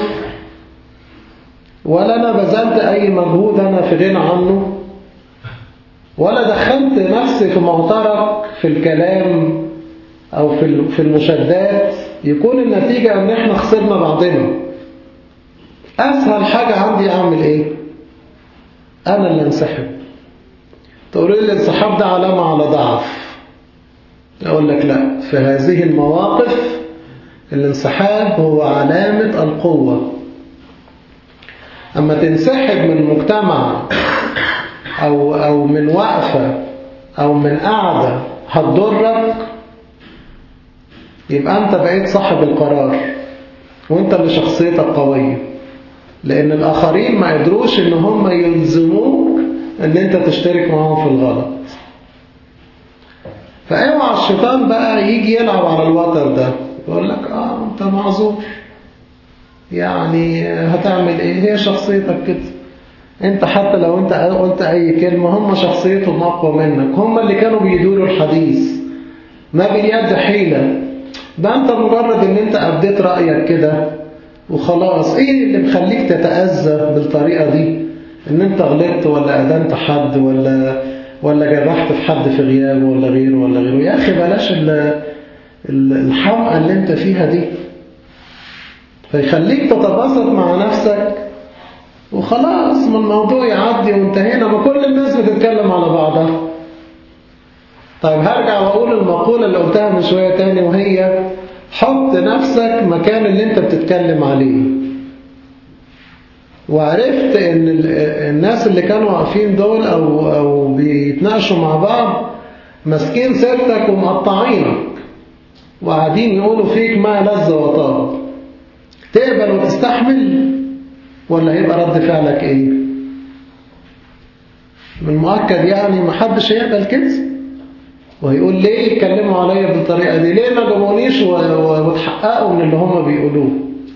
ولا أنا بذلت أي مجهود أنا في غنى عنه، ولا دخلت نفسي في معترك في الكلام أو في المشادات يكون النتيجة أن احنا خسرنا بعضنا. أسهل حاجة عندي أعمل إيه؟ أنا اللي انسحب. تقولي لي الانسحاب ده علامة على ضعف. أقول لك لا، في هذه المواقف الانسحاب هو علامة القوة. أما تنسحب من مجتمع أو من وقفة أو من قعدة هتضرك، يبقى أنت بقيت صاحب القرار، وأنت اللي شخصيتك قوية، لأن الآخرين ما قدروش إن هم يلزموك إن أنت تشترك معهم في الغلط. فاوعى الشيطان بقى يجي يلعب على الوتر ده، يقول لك أنت معذور، يعني هتعمل إيه؟ هي شخصيتك كده. أنت حتى لو أنت قلت أي كلمة هم شخصيتهم أقوى منك، هم اللي كانوا بيدوروا الحديث، ما باليد حيلة. ده أنت مجرد إن أنت أبديت رأيك كده وخلاص. إيه اللي مخليك تتأذى بالطريقة دي؟ إن أنت غلطت ولا أدنت حد ولا جرحت في حد في غيابه ولا غيره. يا أخي بلاش الحمقى اللي أنت فيها دي، فيخليك تتبسط مع نفسك وخلاص، من الموضوع يعدي وانتهينا. ما كل الناس بتتكلم على بعضها. طيب هرجع وأقول المقولة اللي قلتها من شوية تاني، وهي حط نفسك مكان اللي انت بتتكلم عليه. وعرفت ان الناس اللي كانوا واقفين دول أو بيتناقشوا مع بعض ماسكين سيرتك ومقطعينك وقاعدين يقولوا فيك ما لذ وطاب. تقبل وتستحمل ولا هيبقى رد فعلك ايه؟ من مؤكد يعني محدش هيقبل كده، وهيقول ليه يتكلموا عليا بالطريقة دي؟ ليه ما جابونيش وتحققوا من اللي هم بيقولوه؟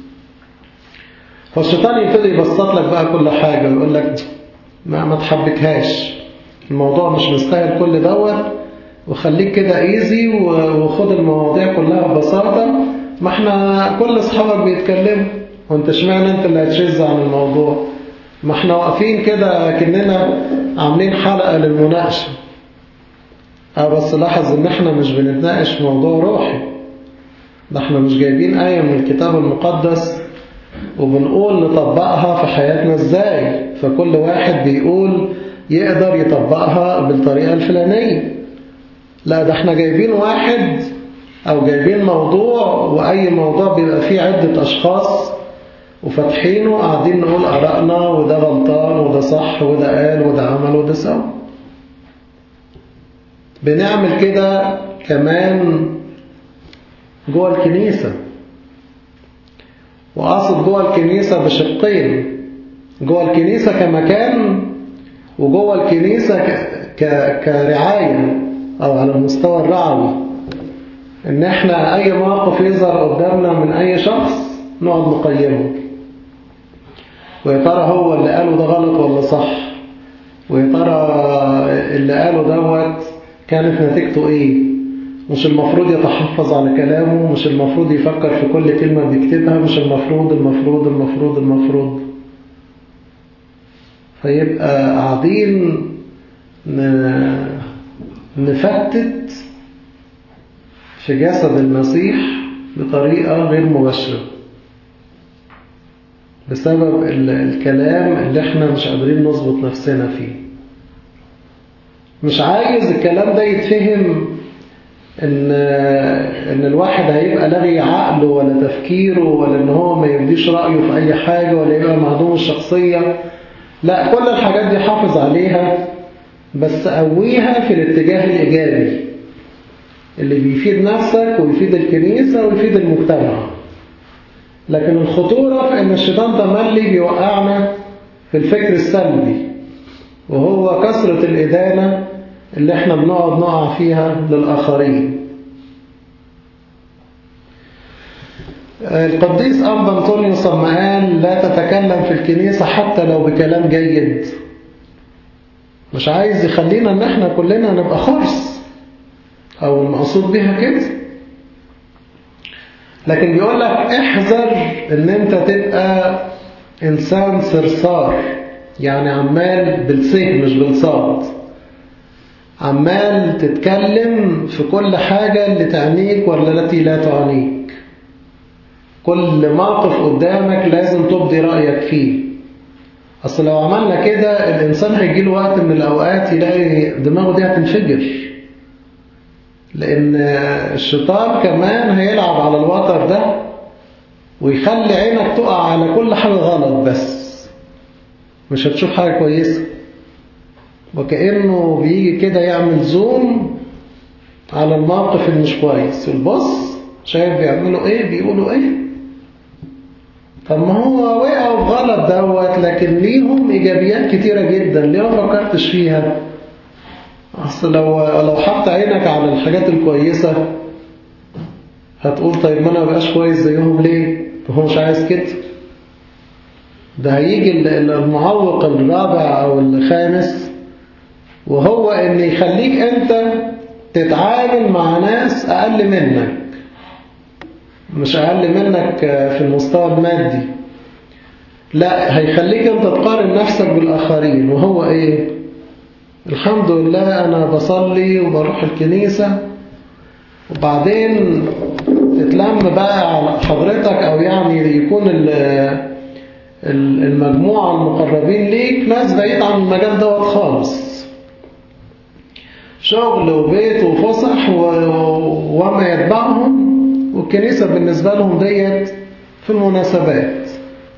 فالشيطان يبتدي يبسط لك بقى كل حاجة ويقول لك ما تحبكهاش، الموضوع مش مستاهل كل دوت، وخليك كده ايزي وخد المواضيع كلها ببساطة. ما احنا كل اصحابك بيتكلموا، وانت اشمعنى انت اللي هتشز عن الموضوع؟ ما احنا واقفين كده كأننا عاملين حلقة للمناقشة. بس لاحظ ان احنا مش بنتناقش في موضوع روحي، ده احنا مش جايبين آية من الكتاب المقدس وبنقول نطبقها في حياتنا ازاي، فكل واحد بيقول يقدر يطبقها بالطريقة الفلانية. لا، ده احنا جايبين واحد أو جايبين موضوع، وأي موضوع بيبقى فيه عدة أشخاص وفاتحينه قاعدين نقول آرائنا وده غلطان وده صح وده قال وده عمل وده سوى. بنعمل كده كمان جوه الكنيسة، وأقصد جوه الكنيسة بشقين: جوه الكنيسة كمكان، وجوه الكنيسة كرعاية أو على المستوى الرعوي، إن إحنا أي موقف يظهر قدامنا من أي شخص نقعد نقيمه، ويا ترى هو اللي قاله ده غلط ولا صح، ويا ترى اللي قاله دوت كانت نتيجته إيه. مش المفروض يتحفظ على كلامه، مش المفروض يفكر في كل كلمة بيكتبها، مش المفروض. فيبقى قاعدين نفتت في جسد المسيح بطريقة غير مباشرة بسبب الكلام اللي احنا مش قادرين نظبط نفسنا فيه. مش عايز الكلام ده يتفهم ان الواحد هيبقى لغي عقله ولا تفكيره، ولا ان هو ما يبديش رأيه في اي حاجة، ولا يبقى معدوم الشخصية. لا، كل الحاجات دي حافظ عليها، بس قويها في الاتجاه الإيجابي اللي بيفيد نفسك ويفيد الكنيسة ويفيد المجتمع. لكن الخطورة في ان الشيطان تملي بيوقعنا في الفكر السلبي، وهو كثرة الإدانة اللي احنا بنقعد نقع فيها للآخرين. القديس أنبا أنطونيوس لما قال لا تتكلم في الكنيسة حتى لو بكلام جيد، مش عايز يخلينا ان احنا كلنا نبقى خرس، او المقصود بها كده، لكن بيقول لك احذر ان انت تبقى انسان صرصار، يعني عمال بالسه مش بالصاد، عمال تتكلم في كل حاجة اللي تعنيك ولا التي لا تعنيك. كل موقف قدامك لازم تبدي رأيك فيه. أصل لو عملنا كده الإنسان هيجيله وقت من الأوقات يلاقي دماغه دي هتنفجر، لأن الشيطان كمان هيلعب على الوتر ده ويخلي عينك تقع على كل حاجة غلط، بس مش هتشوف حاجة كويسة، وكأنه بيجي كده يعمل زوم على الموقف المش كويس. البص شايف بيعملوا ايه، بيقولوا ايه. طب ما هو وقعوا بغلط دوت، لكن ليهم إيجابيات كتيرة جدا، ليه ما فكرتش فيها؟ أصل لو حط عينك على الحاجات الكويسة هتقول طيب ما أنا مبقاش كويس زيهم ليه؟ فهو مش عايز كده. ده هيجي المعوق الرابع أو الخامس، وهو إن يخليك أنت تتعامل مع ناس أقل منك، مش أقل منك في المستوى المادي، لا، هيخليك أنت تقارن نفسك بالآخرين. وهو إيه؟ الحمد لله أنا بصلي وبروح الكنيسة، وبعدين تتلم بقى على حضرتك، أو يعني يكون المجموعة المقربين ليك ناس بعيد عن المجال دوت خالص، شغل وبيت وفسح وما يتبعهم، والكنيسة بالنسبة لهم ديت في المناسبات.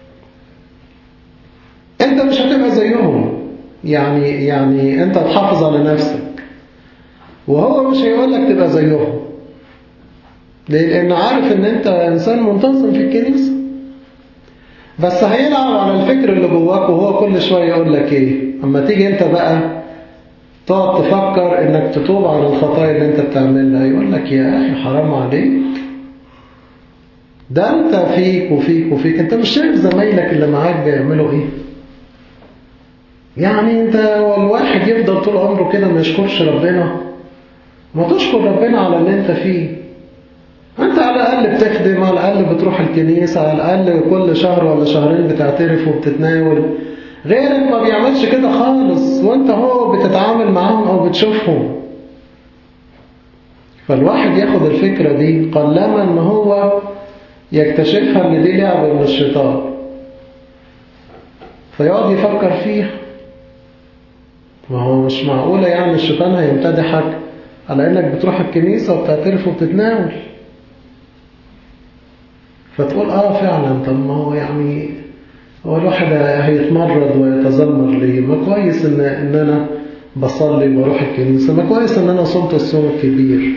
انت مش هتبقى زيهم، يعني انت تحافظ على نفسك، وهو مش هيقولك تبقى زيهم، لأنه عارف ان انت انسان منتظم في الكنيسة، بس هيلعب على الفكر اللي جواك، وهو كل شوية يقولك ايه. اما تيجي انت بقى تقعد تفكر انك تتوب عن الخطايا اللي انت بتعملها، يقولك يا اخي حرام عليك، ده انت فيك وفيك وفيك، انت مش شايف زمايلك اللي معاك بيعملوا ايه؟ يعني انت والواحد يفضل طول عمره كده ما يشكرش ربنا؟ ما تشكر ربنا على اللي انت فيه. انت على الاقل بتخدم، على الاقل بتروح الكنيسة، على الاقل كل شهر ولا شهرين بتعترف وبتتناول. غيرك ما بيعملش كده خالص، وانت هو بتتعامل معاهم او بتشوفهم. فالواحد ياخد الفكرة دي، قلما ان هو يكتشفها ان دي لعبة من الشيطان، فيقعد يفكر فيها. ما هو مش معقولة يعني الشيطان هيمتدحك على انك بتروح الكنيسة وبتعترف وبتتناول. فتقول فعلا، طب ما هو يعني هو الواحد هيتمرض ويتذمر ليه؟ ما كويس ان انا بصلي وبروح الكنيسة، ما كويس ان انا صمت الصوم الكبير.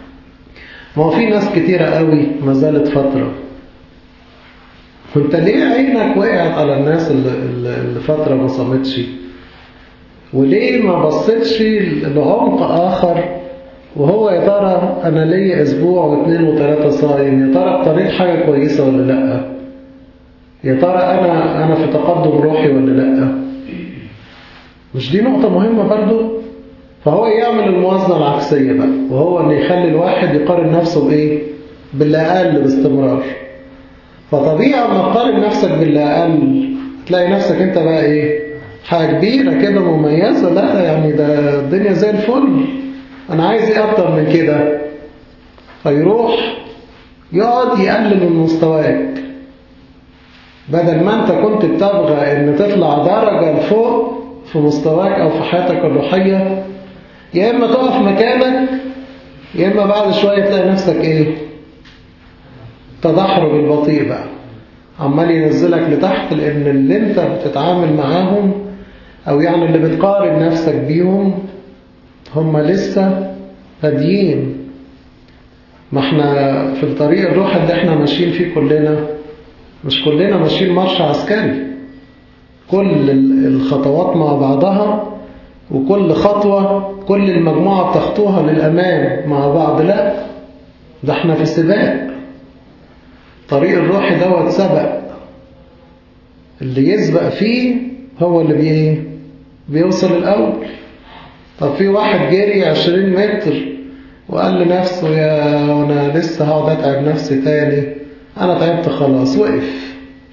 ما هو في ناس كتيرة قوي ما زالت فترة. وانت ليه عينك وقعت على الناس اللي فترة ما صامتش؟ وليه ما بصيتش لعمق آخر؟ وهو يا ترى أنا ليا أسبوع واثنين وثلاثة صايم، يا ترى اقتنيت حاجة كويسة ولا لأ؟ يا ترى أنا في تقدم روحي ولا لأ؟ مش دي نقطة مهمة برضو؟ فهو يعمل الموازنة العكسية بقى، وهو أن يخلي الواحد يقارن نفسه بإيه؟ باللي أقل باستمرار. فطبيعي ما تقارن نفسك باللي أقل تلاقي نفسك أنت بقى إيه؟ حاجة كبيرة كده مميزة. لا يعني ده الدنيا زي الفل، أنا عايز إيه أكتر من كده؟ فيروح يقعد يقلل من مستواك، بدل ما أنت كنت بتبغى أن تطلع درجة لفوق في مستواك أو في حياتك الروحية، يا إما تقف مكانك يا إما بعد شوية تلاقي نفسك إيه؟ تدحرج البطيء بقى، عمال ينزلك لتحت، لأن اللي أنت بتتعامل معاهم أو يعني اللي بتقارن نفسك بيهم هم لسه بادئين. ما احنا في الطريق الروحي اللي احنا ماشيين فيه كلنا، مش كلنا ماشيين مارش عسكري، كل الخطوات مع بعضها وكل خطوة كل المجموعة بتخطوها للأمام مع بعض. لا، ده احنا في سباق. طريق الروحي دوت سبق، اللي يسبق فيه هو اللي بيوصل الأول. طب في واحد جري 20 متر وقال لنفسه يا أنا لسه هقعد أتعب نفسي تاني، أنا تعبت خلاص، وقف.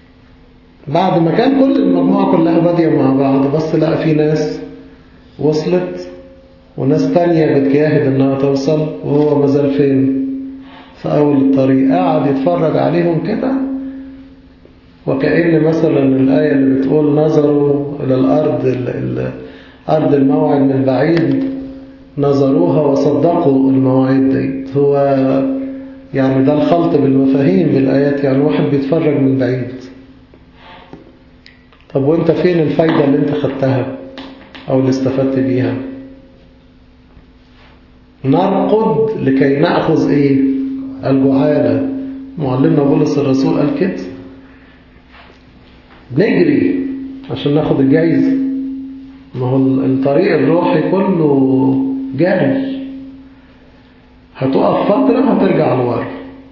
بعد ما كان كل المجموعة كلها بادية مع بعض، بس لا، في ناس وصلت وناس تانية بتجاهد انها توصل، وهو مازال فين؟ في أول الطريق. قاعد يتفرج عليهم كده، وكأن مثلا الآية اللي بتقول نظروا إلى الأرض، أرض الموعد من بعيد، نظروها وصدقوا المواعيد دي. هو يعني ده الخلط بالمفاهيم بالآيات، يعني واحد بيتفرج من بعيد. طب وانت فين الفايدة اللي انت خدتها أو اللي استفدت بيها؟ نرقد لكي نأخذ إيه؟ الجعالة. معلمنا بولس الرسول قال كده، نجري عشان ناخد الجايزة. ما هو الطريق الروحي كله جري، هتقف فترة هترجع لورا.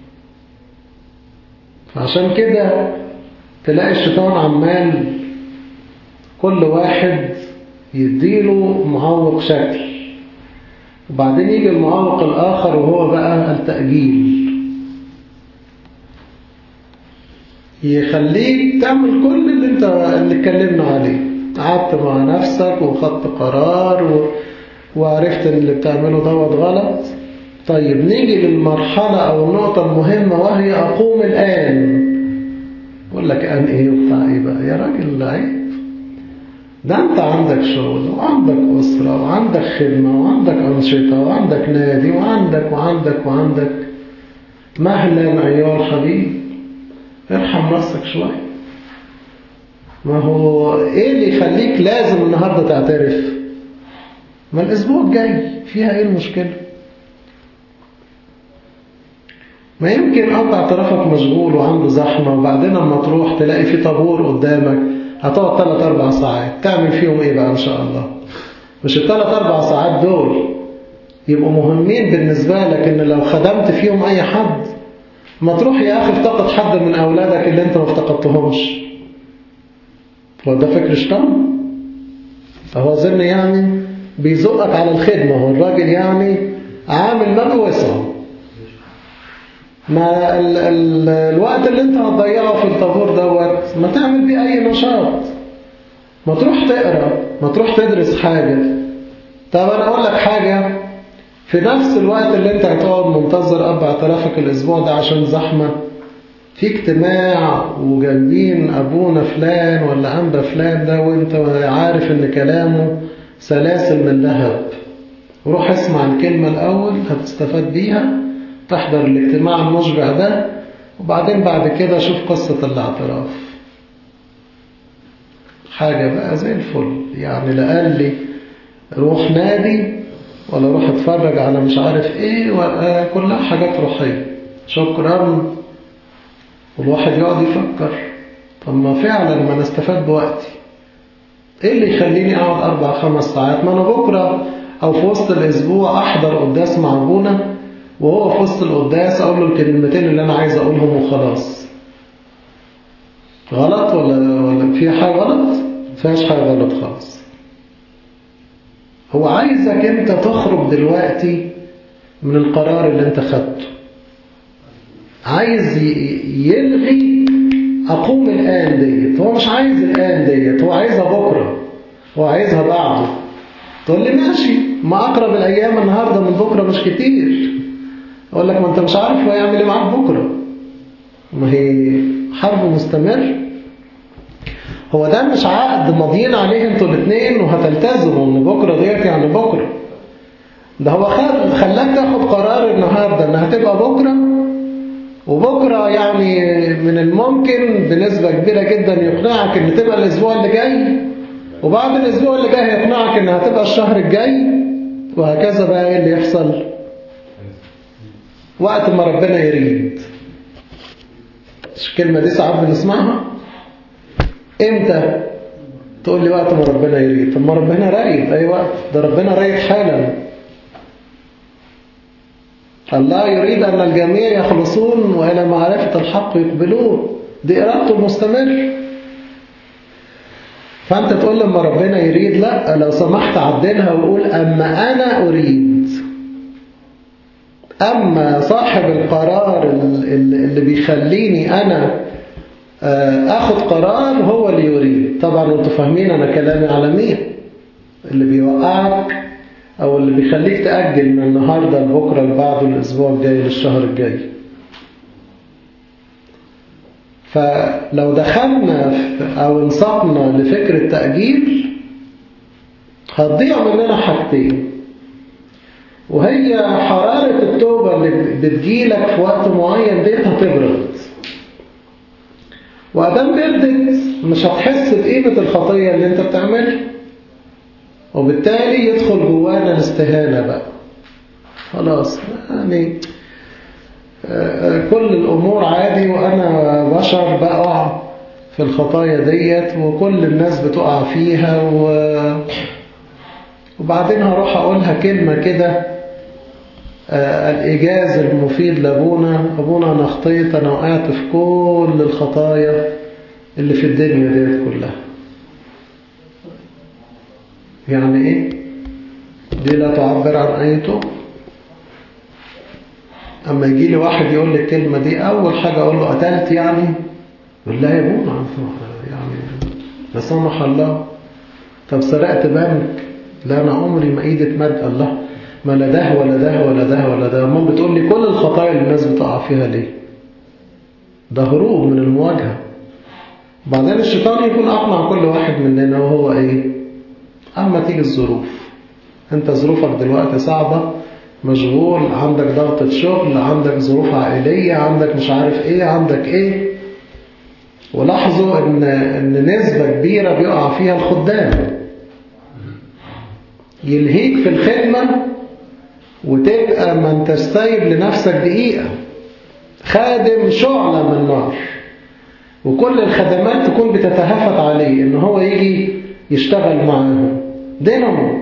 فعشان كده تلاقي الشيطان عمال كل واحد يديله معوق شكل، وبعدين يجي المعوق الآخر وهو بقى التأجيل، يخليك تعمل كل اللي اتكلمنا عليه. قعدت مع نفسك وخدت قرار وعرفت ان اللي بتعمله دوت غلط. طيب نيجي للمرحلة أو النقطة المهمة، وهي أقوم الآن. يقول لك أن إيه وبتاع إيه بقى يا راجل؟ عيب. ده أنت عندك شغل وعندك أسرة وعندك خدمة وعندك أنشطة وعندك نادي وعندك وعندك وعندك. مهلا أيها الحبيب، ارحم نفسك شوية. ما هو إيه اللي يخليك لازم النهاردة تعترف؟ ما الأسبوع الجاي فيها إيه المشكلة؟ ما يمكن قطع اعترافك مشغول وعنده زحمة، وبعدين لما تروح تلاقي في طابور قدامك، هتقعد 3-4 ساعات تعمل فيهم ايه بقى ان شاء الله؟ مش ال3-4 ساعات دول يبقوا مهمين بالنسبة لك ان لو خدمت فيهم اي حد؟ ما تروح يا اخي افتقد حد من اولادك اللي انت ما افتقدتهمش. هو ده فكر شيطان؟ فهو ظن يعني بيزقك على الخدمة. هو الراجل يعني عامل ما بوسعه. ما الوقت اللي انت هتضيعه في الطابور دوت ما تعمل بيه اي نشاط، ما تروح تقرأ، ما تروح تدرس حاجة. طب انا اقول لك حاجة، في نفس الوقت اللي انت هتقعد منتظر اب اعترافك الاسبوع ده عشان زحمة، في اجتماع وجايبين ابونا فلان ولا انبا فلان ده، وانت عارف ان كلامه سلاسل من ذهب، روح اسمع الكلمة الاول هتستفاد بيها، تحضر الاجتماع المشبع ده، وبعدين بعد كده شوف قصة الاعتراف، حاجة بقى زي الفل. يعني لا قال لي روح نادي ولا روح اتفرج على مش عارف ايه، كلها حاجات روحية. شكرا. والواحد يقعد يفكر، طب ما فعلا ما نستفاد بوقتي. ايه اللي يخليني اقعد 4-5 ساعات؟ ما انا بكرة او في وسط الاسبوع احضر قداس مع ابونا، وهو في وسط القداس اقول له الكلمتين اللي انا عايز اقولهم وخلاص. غلط ولا في حاجة غلط؟ فيهاش حاجة غلط خالص. هو عايزك انت تخرج دلوقتي من القرار اللي انت خدته. عايز يلغي اقوم الان ديت. هو مش عايز الان ديت، هو عايزها بكرة، هو عايزها بعده. تقول لي ماشي، ما اقرب الايام النهاردة من بكرة مش كتير. اقول لك ما انت مش عارف هو يعمل ايه معاك بكرة. ما هي حرب مستمر. هو ده مش عقد ماضيين عليه انتوا الاثنين وهتلتزموا ان بكرة ديت يعني بكرة. ده هو خلاك تاخد قرار النهاردة انها هتبقى بكرة، وبكرة يعني من الممكن بنسبة كبيرة جدا يقنعك ان تبقى الاسبوع اللي جاي، وبعد الاسبوع اللي جاي يقنعك انها هتبقى الشهر الجاي، وهكذا. بقى ايه اللي يحصل؟ وقت ما ربنا يريد. الكلمة دي ساعات بنسمعها. امتى؟ تقول لي وقت ما ربنا يريد. طب ما ربنا رايد اي وقت، ده ربنا رايد حالا. الله يريد ان الجميع يخلصون والى معرفة الحق يقبلون. دي ارادته المستمر. فانت تقول لما ربنا يريد، لا، لو سمحت عدلها وقول اما انا اريد. اما صاحب القرار اللي بيخليني انا اخد قرار هو اللي يريد. طبعا انتوا فاهمين انا كلامي على مين اللي بيوقعك او اللي بيخليك تأجل من النهاردة لبكرة لبعده الاسبوع الجاي للشهر الجاي. فلو دخلنا او انصقنا لفكر التأجيل هتضيع مننا حاجتين، وهي حرارة التوبة اللي بتجيلك في وقت معين ديت هتبرد، وأدام بردت مش هتحس بقيمة الخطية اللي انت بتعملها، وبالتالي يدخل جوانا الاستهانة بقى. خلاص يعني كل الأمور عادي، وأنا بشر بقع في الخطايا ديت، وكل الناس بتقع فيها، وبعدين هروح أقولها كلمة كده، الإيجاز المفيد لأبونا: أبونا أنا خطيت، أنا وقعت في كل الخطايا اللي في الدنيا ديت كلها. يعني إيه؟ دي لا تعبر عن أي توبة. أما يجي لي واحد يقول لي الكلمة دي، أول حاجة أقول له قتلت يعني؟ يقول لا يا أبونا يعني لا سمح الله. طب سرقت بنك؟ لا أنا عمري ما إيدي اتمد. الله، ما لا ده ولا ده ولا ده ولا ده. أمال بتقول لي كل الخطايا اللي الناس بتقع فيها ليه؟ ده هروب من المواجهة. بعدين الشيطان يكون أقنع كل واحد مننا، وهو إيه؟ أما تيجي الظروف، أنت ظروفك دلوقتي صعبة، مشغول، عندك ضغطة شغل، عندك ظروف عائلية، عندك مش عارف إيه، عندك إيه. ولاحظوا إن نسبة كبيرة بيقع فيها الخدام، يلهيك في الخدمة وتبقى ما انتش سايب لنفسك دقيقة، خادم شعلة من نار، وكل الخدمات تكون بتتهافت عليه إن هو يجي يشتغل معاهم. دينامو.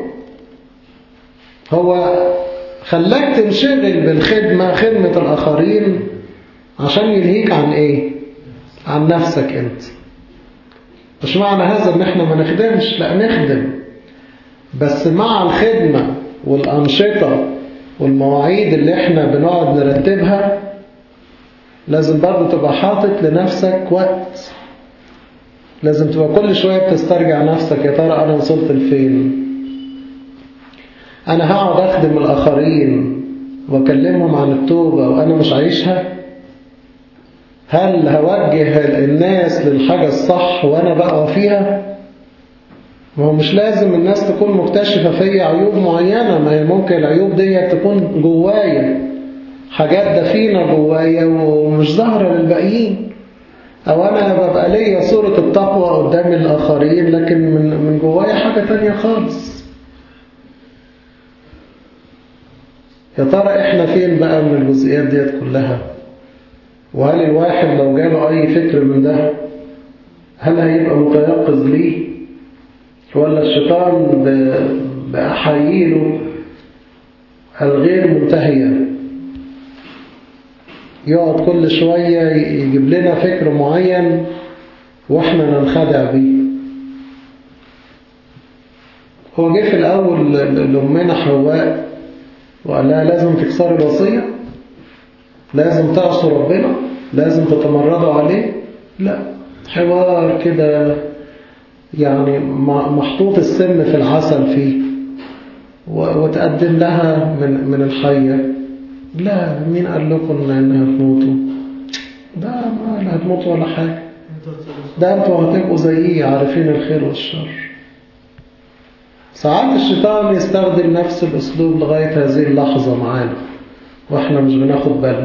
هو خلاك تنشغل بالخدمة، خدمة الآخرين، عشان يلهيك عن إيه؟ عن نفسك أنت. مش معنى هذا إن إحنا ما نخدمش، لا نخدم، بس مع الخدمة والأنشطة والمواعيد اللي إحنا بنقعد نرتبها لازم برضو تبقى حاطط لنفسك وقت. لازم تبقى كل شوية بتسترجع نفسك، يا ترى أنا وصلت لفين؟ أنا هقعد أخدم الآخرين وأكلمهم عن التوبة وأنا مش عايشها؟ هل هوجه الناس للحاجة الصح وأنا بقى فيها؟ ما هو مش لازم الناس تكون مكتشفة فيا عيوب معينة، ما هي ممكن العيوب دي تكون جوايا حاجات دفينة جوايا ومش ظاهرة للباقيين، أو أنا ببقى ليا صورة التقوى قدام الآخرين لكن من جوايا حاجة تانية خالص. يا ترى إحنا فين بقى من الجزئيات ديت كلها؟ وهل الواحد لو جاله أي فكر من ده هل هيبقى متيقظ ليه؟ ولا الشيطان بأحاييله الغير منتهية يقعد كل شوية يجيب لنا فكر معين وإحنا ننخدع بيه؟ هو جه في الأول لأمنا حواء وقال لها لازم تكسر الوصية، لازم تعصوا ربنا، لازم تتمردوا عليه. لا، حوار كده يعني محطوط السم في العسل فيه وتقدم لها من الحية. لا، مين قال لكم انها تموتوا؟ ده ما لا هتموتوا ولا حاجة، ده انتوا هتبقوا زيي عارفين الخير والشر. ساعات الشيطان يستخدم نفس الأسلوب لغاية هذه اللحظة معانا وإحنا مش بناخد بالنا،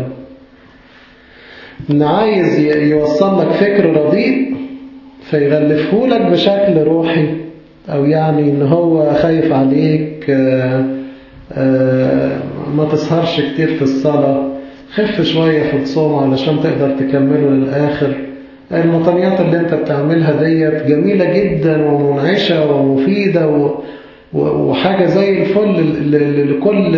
إن عايز يوصل لك فكر رديء فيغلفه لك بشكل روحي، أو يعني إن هو خايف عليك، ما تسهرش كتير في الصلاة، خف شوية في الصوم علشان تقدر تكمله للآخر. المطنيات اللي انت بتعملها ديت جميلة جدا ومنعشة ومفيدة وحاجة زي الفل لكل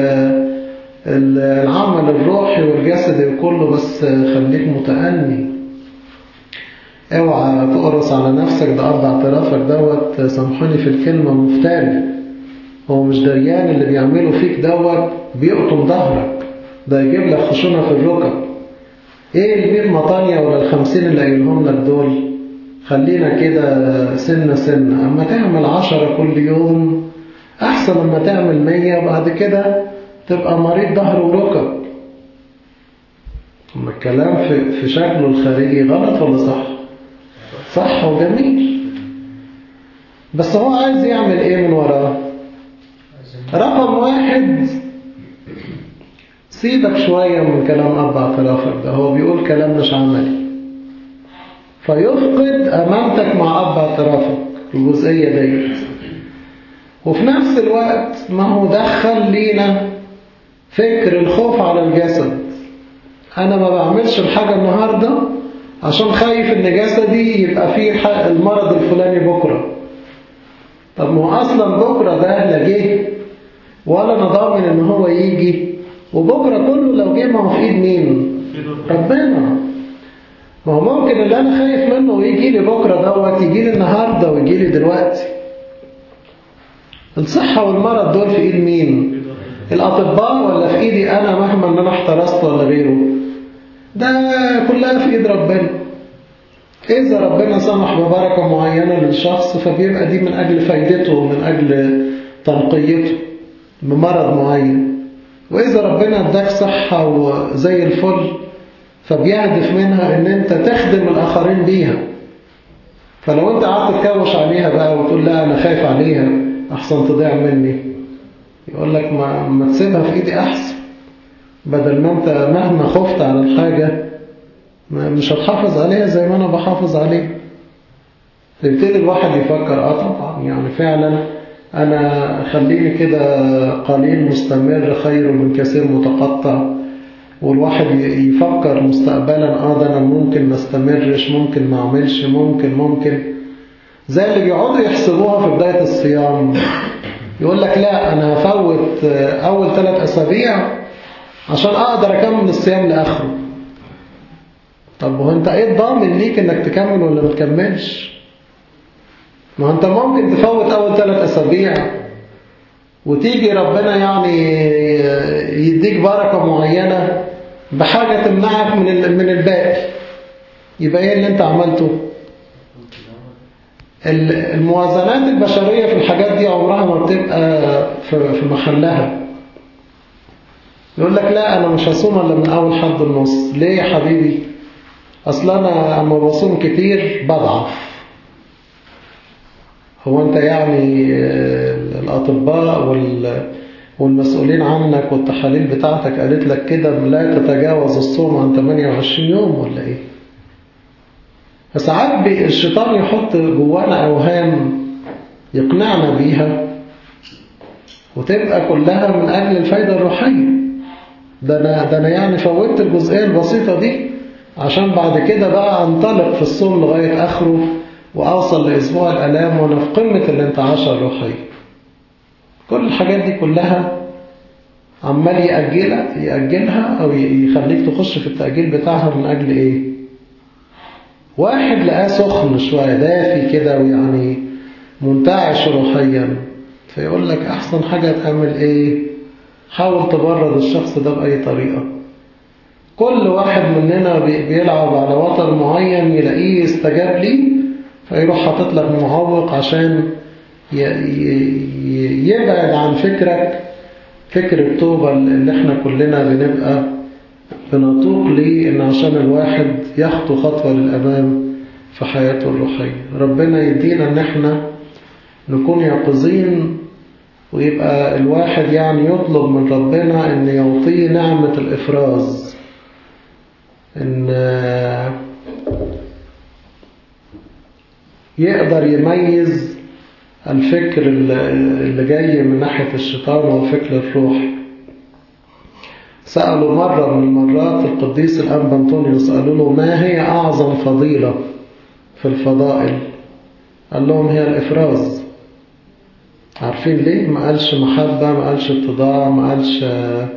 العمل الروحي والجسدي كله، بس خليك متأني، اوعى تقرص على نفسك. ده أرض اعترافك دوت سامحوني في الكلمة مفتري، هو مش دريان اللي بيعمله فيك دوت بيقطم ظهرك، ده يجيب لك خشونة في الركب. ايه ال100 مطانية ولا ال50 اللي قايلهم لك دول؟ خلينا كده سنة سنة، اما تعمل 10 كل يوم احسن اما تعمل 100 وبعد كده تبقى مريض ظهر وركب. اما الكلام في شكله الخارجي غلط ولا صح؟ صح وجميل، بس هو عايز يعمل ايه من وراه؟ رقم 1، سيبك شوية من كلام أب اعترافك ده، هو بيقول كلام مش عملي، فيفقد أمانتك مع أب اعترافك الجزئية دي. وفي نفس الوقت ما هو دخل لينا فكر الخوف على الجسد. أنا ما بعملش الحاجة النهاردة عشان خايف إن جسدي يبقى فيه المرض الفلاني بكرة. طب ما هو أصلا بكرة ده لا جه ولا أنا ضامن إن هو يجي، وبكرة كله لو جه ما هو في إيد مين؟ ربنا. ما هو ممكن اللي أنا خايف منه ويجي لي بكرة دوت يجي لي النهاردة ويجي لي دلوقتي. الصحة والمرض دول في إيد مين؟ الأطباء ولا في إيدي أنا مهما إن أنا احترست ولا غيره؟ ده كلها في إيد ربنا. إذا ربنا سمح ببركة معينة للشخص فبيبقى دي من أجل فايدته ومن أجل تنقيته بمرض معين، وإذا ربنا اداك صحة وزي الفل فبيهدف منها إن أنت تخدم الآخرين بيها. فلو أنت قعدت تكوش عليها بقى وتقول لا أنا خايف عليها أحسن تضيع مني، يقول لك ما تسيبها في إيدي أحسن، بدل ما أنت مهما خفت على الحاجة مش هتحافظ عليها زي ما أنا بحافظ عليها. يبتدي الواحد يفكر طبعا يعني فعلا أنا خليني كده قليل مستمر خير من كثير متقطع، والواحد يفكر مستقبلا ده أنا ممكن ما استمرش، ممكن ما أعملش، ممكن زي اللي بيقعدوا يحسبوها في بداية الصيام، يقول لك لا أنا هفوت أول 3 أسابيع عشان أقدر أكمل الصيام لآخره. طب وانت ايه الضامن ليك انك تكمل ولا ما تكملش؟ ما انت ممكن تفوت اول 3 أسابيع وتيجي ربنا يعني يديك بركة معينة بحاجة تمنعك من الباقي، يبقى ايه اللي انت عملته؟ الموازنات البشرية في الحاجات دي عمرها ما بتبقى في محلها. يقول لك لا أنا مش هصوم إلا من أول حد النص. ليه يا حبيبي؟ أصل أنا أما بصوم كتير بضعف. هو أنت يعني الأطباء والمسؤولين عنك والتحاليل بتاعتك قالت لك كده لا تتجاوز الصوم عن 28 يوم ولا ايه؟ فساعات الشيطان يحط جوانا أوهام يقنعنا بيها وتبقى كلها من أجل الفايدة الروحية. ده أنا يعني فوتت الجزئية البسيطة دي عشان بعد كده بقى أنطلق في الصوم لغاية آخره وأوصل لأسبوع الآلام وأنا في قمة الانتعاشة الروحية. كل الحاجات دي كلها عمال يأجلها أو يخليك تخش في التأجيل بتاعها من أجل إيه؟ واحد لقاه سخن شوية دافي كده ويعني منتعش روحيا، فيقول لك أحسن حاجة تعمل إيه؟ حاول تبرد الشخص ده بأي طريقة. كل واحد مننا بيلعب على وتر معين يلاقيه يستجاب لي فيروح حاطط لك معوق عشان يبعد عن فكرك فكر التوبة اللي احنا كلنا بنبقى بنطوق ليه إن عشان الواحد يخطو خطوة للأمام في حياته الروحية. ربنا يدينا إن احنا نكون يقظين ويبقى الواحد يعني يطلب من ربنا إن يعطيه نعمة الإفراز، إن يقدر يميز الفكر اللي جاي من ناحية الشيطان والفكر الروحي. سألوا مرة من المرات القديس الأنبا أنطونيوس، قالوا له ما هي أعظم فضيلة في الفضائل؟ قال لهم هي الإفراز. عارفين ليه؟ ما قالش محبة، ما قالش اتضاع، ما قالش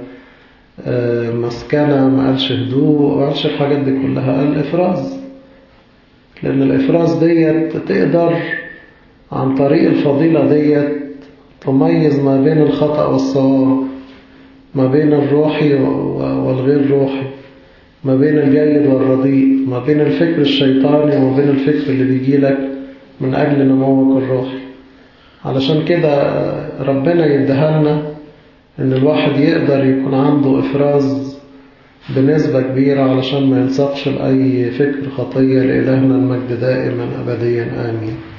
مسكنة، ما قالش هدوء، ما قالش الحاجات دي كلها، قال الإفراز. لأن الإفراز ديت تقدر عن طريق الفضيلة ديت تميز ما بين الخطأ والصواب، ما بين الروحي والغير روحي، ما بين الجيد والرديء، ما بين الفكر الشيطاني وما بين الفكر اللي بيجيلك من أجل نموك الروحي. علشان كده ربنا يديها لنا إن الواحد يقدر يكون عنده إفراز بنسبة كبيرة علشان ما يلصقش لأي فكر خطية. لإلهنا المجد دائما أبديا آمين.